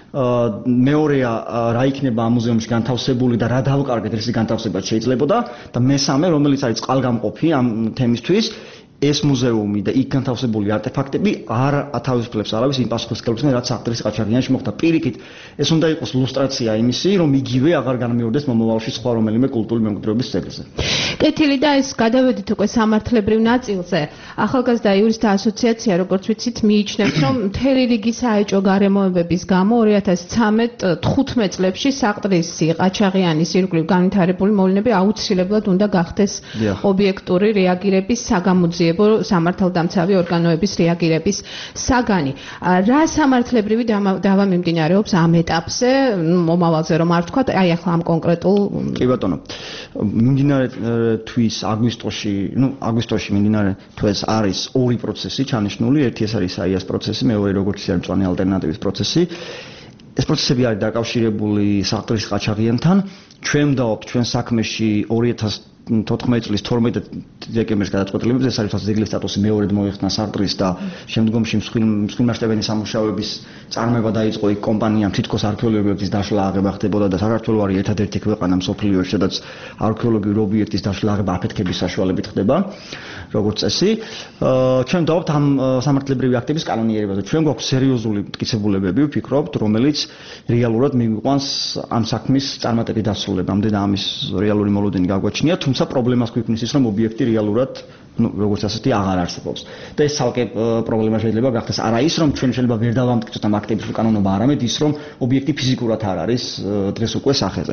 [SPEAKER 16] მეორეა რა იქნება ამ მუზეუმში განთავსებული და რა დავკარგეთ ეს განთავსება შეიძლებოდა და მესამე რომელიც არის წყალგამყოფი ამ თემისთვის ეს მუზეუმი და იქ განთავსებული არტეფაქტები არ ათავისუფლებს არავის იმ პასუხისმგებლობისგან რაც საფრთხის ყაჩაღიანში მოხდა. პირიქით ეს უნდა იყოს ილუსტრაცია იმისი რომ იგივე აღარ განმეორდეს მომავალში სხვა რომელიმე კულტურული მემკვიდრეობის ძეგლზე.
[SPEAKER 1] კეთილი და ეს გადავედით უკვე სამართლებრივ ნაწილზე. ახალგაზრდა იურისტთა ასოციაცია, როგორც ვიცით, მიიჩნევს, რომ მთელი რიგი საეჭვო გარემოებების გამო 2013-15 წლებში საყდრისი ყაჩაღიანის ირგვლივ განვითარებული მოვლენები აუცილებლად უნდა გახდეს ობიექტური რეაგირების საგამოძიებო სამართალდამცავი ორგანოების რეაგირების საგანი. რა სამართლებრივი დავა მიმდინარეობს ამ ეტაპზე, მომავალზე რომ არ ვთქვათ, აი ახლა ამ კონკრეტულ
[SPEAKER 16] კი ბატონო. მიმდინარე თვის აგვისტოში მიმდინარე თვეს არის ორი პროცესი ჩანიშნული, ერთი ეს არის საიას პროცესი, მეორე როგორც ისე მწვანე ალტერნატივის პროცესი. ეს პროცესები არის დაკავშირებული საფრთხის ყაჩაღიანთან. ჩვენ დავთ ჩვენ საქმეში 2014 წლის 12 დეკემბრის გადაწყვეტილებებზე ეს არის ძეგლის სტატუსი მეორედ მოიხსნა საფრთხის და შემდგომში მსხვილმასშტაბიანი სამუშაოების წარმოება დაიწყო იქ კომპანიამ თითქოს არქეოლოგიის დაშლა აღება ხდებოდა და საქართველოს არის ერთადერთი ქვეყანა მსოფლიოში სადაც არქეოლოგიური ობიექტის დაშლა აღება აფეთქების საშუალებით ხდება როგორც წესი. ჩვენ დავთ ამ სამართლებრივი აქტების კანონიერებაზე. ჩვენ გვაქვს სერიოზული მტკიცებულებები ვფიქრობთ, რომელიც რეალურად მიგვიყვანს ამ საქმის წარმატებით დასრულებამდე და ამის რეალური მოლოდინი გაგვაჩნია, თუმცა პრობლემას გვიქმნის ის, რომ ობიექტი რეალურად როგორც ასეთი აღარ არსებობს. და ეს ცალკე პრობლემა შეიძლება გახდეს. არა ის, რომ ჩვენ შეიძლება ვერ დავამტკიცოთ ამ აქტების უკანონობა, არამედ ის, რომ ობიექტი ფიზიკურად არ არის დღეს უკვე სახეზე.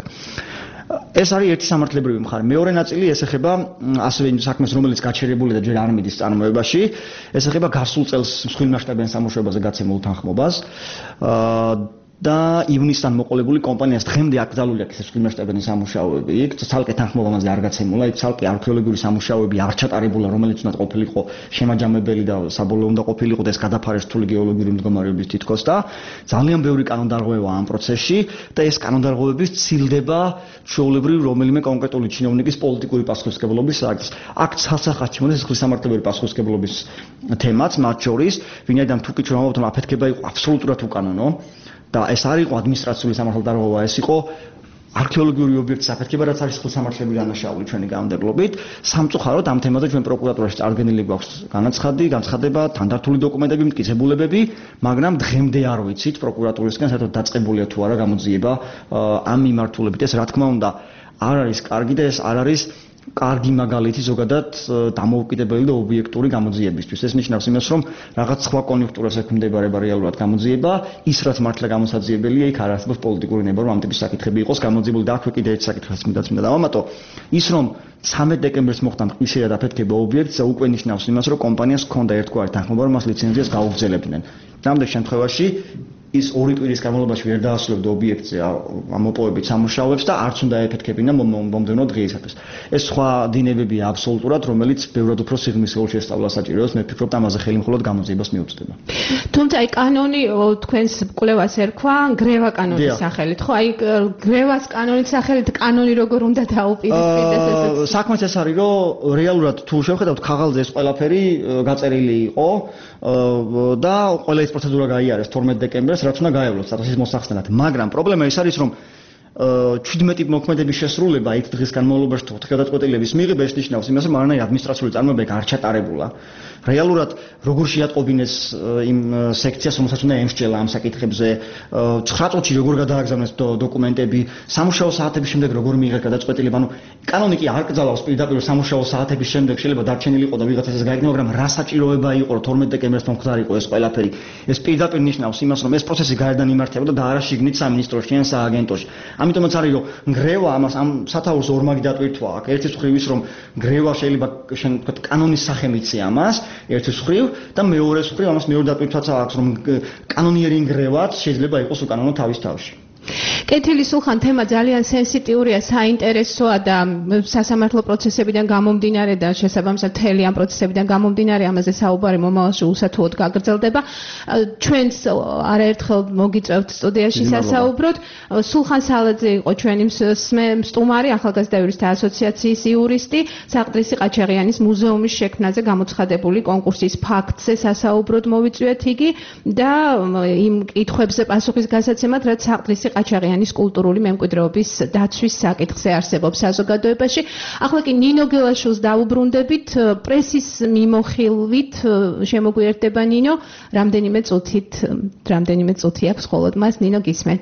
[SPEAKER 16] ეს არის ერთი სამართლებრივი მხარე. მეორე ნაწილი ეს ეხება ასევე საქმეს, რომელიც გაჩერებული და ჯერ არ მიდის წარმოებაში. ეს ეხება გასულ წელს მსხვილმასშტაბიან სამუშაოებზე გაცემულ თანხმობას. და ივნისთან მოყოლებული კომპანიას დღემდე აკრძალული აქვს ეს ღირსშესანიშნავი სამუშაოები. იქ ცალკე თანხმობამაზე არ გაცემულა, იქ ცალკე არქეოლოგიური სამუშაოები არ ჩატარებულა, რომელიც უნდა ყოფილიყო შემაჯამებელი და საბოლოო უნდა ყოფილიყო და ეს გადაფარეს რთული გეოლოგიური მდგომარეობის თითქოს და ძალიან ბევრი კანონდარღვევაა ამ პროცესში და ეს კანონდარღვევები ცილდება ჩვეულებრივ რომელიმე კონკრეტული ჩინოვნიკის პოლიტიკური პასუხისმგებლობის საკითხს. აქ ცალსახად ჩიმოდეს ღირსშესანიშნავი პასუხისმგებლობის თემაც მათ შორის, ვინაიდან თუ კი ჩვენ ვამბობთ, რომ აფეთქება იყო აბსოლუტურად უკანონო და ეს არ იყო ადმინისტრაციული სამართალდარღვევა, ეს იყო არქეოლოგიური ობიექტის აფეთქება, რაც არის ხელსამართლებელი დანაშაული ჩვენი განმდებლობით. სამწუხაროდ ამ თემაზე ჩვენ პროკურატურაში წარდგენილი გვაქვს განცხადება, თანდართული დოკუმენტები, მტკიცებულებები, მაგრამ დღემდე არ ვიცით პროკურატურისგან საერთოდ დაწყებულია თუ არა გამოძიება ამ მიმართულებით. ეს რა თქმა უნდა არ არის კარგი და ეს არ არის კარგი მაგალითი ზოგადად დამოუკიდებელი და ობიექტური გამოძიებისთვის. ეს ნიშნავს იმას, რომ რაღაც სხვა კონიუნქტურას ექვემდებარება რეალურად გამოძიება, ის რაც მართლა გამოსაძიებელია, იქ არ არსებობს პოლიტიკური ნება, რომ ამ ტიპის საკითხები იყოს გამოძიებული და აქვე კიდე ერთი საკითხიც მინდა დავამატო. ის რომ 13 დეკემბერს მოხდა მყისიერად აფეთქება ობიექტს, უკვე ნიშნავს იმას, რომ კომპანიას ჰქონდა ერთგვარი თანხმობა, რომ მას ლიცენზიას გაუგზელებდნენ. რამდენ შემთხვევაში ის 2 კვირის განმავლობაში ვერ დაასრულებდა ობიექტზე ამოპოვებით სამუშაოებს და არც უნდა ეფეთქებინა მომდევნო დღეისათვის. ეს სხვა დინებებია აბსოლუტურად, რომელიც ბევრად უფრო სიღრმისეულ შესწავლას საჭიროებს. მე ვფიქრობ, ამაზე ხელი მხოლოდ გამოძიებას მიუწვდება.
[SPEAKER 1] თუმცა აი კანონი თქვენს კვლევას ერქვა გრევა კანონის სახელით, ხო? აი გრევას კანონის სახელით კანონი როგორ უნდა დაუპირისპირდეს ესეც?
[SPEAKER 16] საქმეც ეს არის, რომ რეალურად თუ შევხედავთ ქაღალდზე ეს ყველაფერი გაწერილი იყო და ყველა ეს პროცედურა გაიარეს 12 დეკემბერს, რაც უნდა გაევლოს სტატუსის მოსახსნელად. მაგრამ პრობლემა ის არის, რომ 17 მოქმედების შესრულება იქ დღის განმავლობაში თუ გადაწყვეტილების მიღება ეს ნიშნავს იმას, რომ არანაირი ადმინისტრაციული წარმოება არ ჩატარებულა. რეალურად როგორ შეატყობინეს იმ სექციას, რომელსაც უნდა ემსჯელა ამ საკითხებზე, 9 წუთში როგორ გადააგზავნეს დოკუმენტები, სამუშაო საათების შემდეგ როგორ მიიღეს გადაწყვეტილება, ანუ კანონი კი არ კრძალავს პირდაპირ სამუშაო საათების შემდეგ შეიძლება დარჩენილიყო და ვიღაცას ეს გაიგნა, მაგრამ რა საჭიროება იყო, რომ 12 დეკემბერს მომხდარიყო ეს ყველაფერი. ეს პირდაპირ ნიშნავს იმას, რომ ეს პროცესი გარედან იმართებოდა და არა შიგნით სამინისტროში ან სააგენტოში. ამიტომაც არის, რომ გრევა ამას ამ სათაურს ორმაგი დატვირთვა აქვს. ერთის მხრივ ის, რომ გრევა შეიძლება შენ თქვა კანონის სახე მიცე ამას, ერთის მხრივ და მეორეს მხრივ ამას მეორე დატვირთვაც აქვს, რომ კანონიერი გრევაც შეიძლება იყოს უკანონო თავის თავში.
[SPEAKER 1] კეთილი სულხან, თემა ძალიან სენსიტიურია, საინტერესოა და სასამართლო პროცესებიდან გამომდინარე და შესაბამისად მთელი ამ პროცესებიდან გამომდინარე ამაზე საუბარი მომავალში უსათუოდ გაგრძელდება. ჩვენს არაერთხელ მოგიწევთ სტუდიაში სასაუბროდ. სულხან სალაძე იყო ჩვენი სტუმარი, ახალგაზრდა იურისტთა ასოციაციის იურისტი, საყდრისი ყაჩაღიანის მუზეუმის შექმნაზე გამოცხადებული კონკურსის ფაქტზე სასაუბროდ მოვიწვიეთ იგი და იმ კითხვებზე პასუხის გასაცემად, რაც საყდრისი ყაჩაღიანის კულტურული მემკვიდრეობის დაცვის საკითხზე არსებობს საზოგადოებაში. ახლა კი ნინო გელაშვილს დავუბრუნდებით, პრესის მიმოხილვით შემოგვიერთდება ნინო, რამდენიმე წუთი აქვს მხოლოდ მას. ნინო, გისმენთ.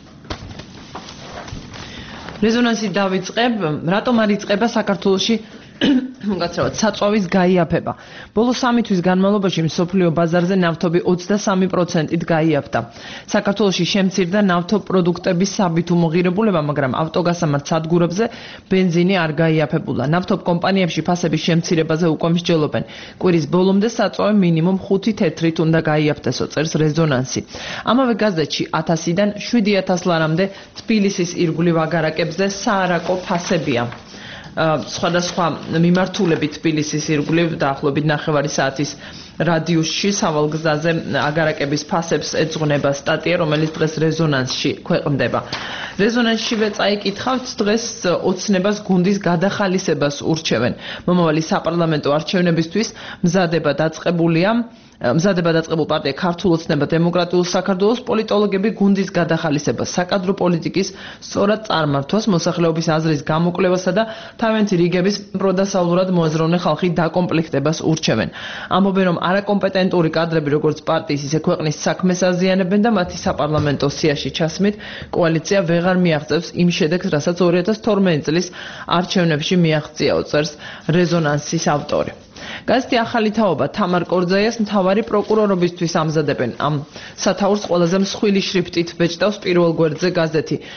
[SPEAKER 3] რეზონანსი დავიწყებ, რატომ არ იწყება საქართველოში გაცრავად საწვავის გაიაფება. ბოლო 3 თვის განმავლობაში მსოფლიო ბაზარზე ნავთობი 23%-ით გაიაფდა. საქართველოში შემცირდა ნავთობპროდუქტების საბითუმო ღირებულება, მაგრამ ავტოგასამართ სადგურებზე ბენზინი არ გაიაფებულა. ნავთობ კომპანიებში ფასების შემცირებაზე უკვე მსჯელობენ. კვირის ბოლომდე საწვავი მინიმუმ 5 თეთრით უნდა გაიაფთესო, წერს რეზონანსი. ამავე გაზეთში 1000-დან 7000 ლარამდე თბილისის ირგვლივ აგარაკებზე საარაკო ფასებია. სხვადასხვა მიმართულებით თბილისის ირგვლივ დაახლოებით 9 საათის რადიუსში სავალგზაზე აგარაკების ფასებს ეძღვნება სტატია, რომელიც დღეს რეზონანსში ქვეყნდება. რეზონანსშივე წაიკითხავთ, დღეს ოცნებას გუნდის გადახალისებას ურჩევენ. მომავალი საპარლამენტო არჩევნებისთვის მზადება დაწყებულ პარტია ქართულ ოცნება დემოკრატიულ საქართველოს პოლიტოლოგები გუნდის გადახალისებას, საკადრო პოლიტიკის სწორად წარმართვას, მოსახლეობის აზრის გამოკვლევასა და თავიანთი რიგების პროდასავლურად მოაზროვნე ხალხი დაკომპლექტებას ურჩევენ. ამბობენ, რომ არაკომპეტენტური კადრები როგორც პარტიის, ისე ქვეყნის საქმეს აზიანებენ და მათი საპარლამენტო სიაში ჩასმით კოალიცია ვეღარ მიაღწევს იმ შედეგს, რასაც 2012 წლის არჩევნებში მიაღწიაო, წერს რეზონანსის ავტორი. გაზეთი ახალი თაობა თამარ კორძაიას მთავარი პროკურორობისთვის ამზადებენ. ამ სათაურს ყველაზე მსხვილი შრიფტით ბეჭდავს პირველ გვერდზე გაზეთი.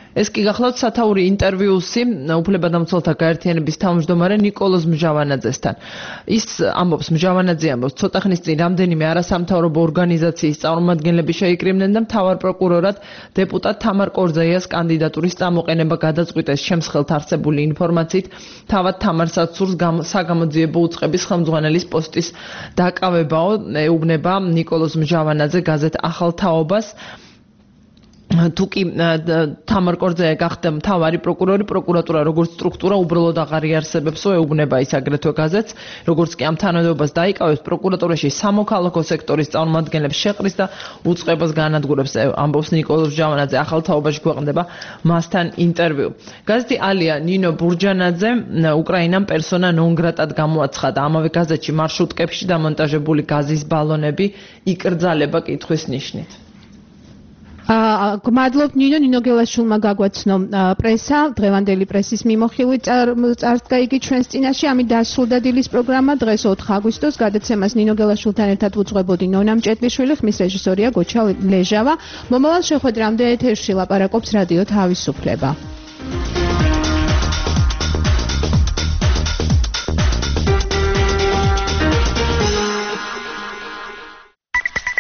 [SPEAKER 3] ეს კი გახლავთ სათაური ინტერვიუსი უფლებადამცველთა გაერთიანების თავმჯდომარე ნიკოლოზ მჟავანაძესთან. ის ამბობს, მჟავანაძე ამბობს, ცოტა ხნის წინ რამდენიმე არასამთავრობო ორგანიზაციის წარმომადგენლები შეიკრიბნენ და მთავარ პროკურორად დეპუტატ თამარ კორძეიას კანდიდატურის წამოყენება გადაწყვიტეს. შემსხელთ არსებული ინფორმაციით, თავად თამარსაც სურს საგამოძიებო უწყების ხელმძღვანელის პოსტის დაკავებაო, ეუბნება ნიკოლოზ მჟავანაძე გაზეთ ახალ თაობას. თუკი თამარ კორძეია გახდა მთავარი პროკურორი, პროკურატურა როგორც სტრუქტურა უბრალოდ აღარ იარსებებსო, ეუბნება ის აგრეთვე გაზეთს, როგორც კი ამ თანამდებობას დაიკავებს, პროკურატურაში სამოქალაქო სექტორის წარმომადგენლებს შეყრის და უწყებას განადგურებს, ამბობს ნიკოლოზ მჟავანაძე. ახალ თაობაში ქვეყნდება მასთან ინტერვიუ. გაზეთი ალია ნინო ბურჯანაძე უკრაინამ პერსონა ნონ გრატად გამოაცხადა. ამავე გაზეთში მარშრუტკებში დამონტაჟებული გაზის ბალონები იკრძალება კითხვის ნიშნით.
[SPEAKER 1] გმადლობ ნინო გელაშვილმა გაგვაცნო პრესა, დღევანდელი პრესის მიმოხილვი წარდგა იგი ჩვენს წინაშე, ამით დასრულდა დილის პროგრამა. დღეს 4 აგვისტოს გადაცემას ნინო გელაშვილთან ერთად უძღვებოდი ნონა მჭედლიშვილი, ხმის რეჟისორია გოჩა ლეჟავა. მომავალ შეხვედრამდე ეთერში ლაპარაკობს რადიო თავისუფლება.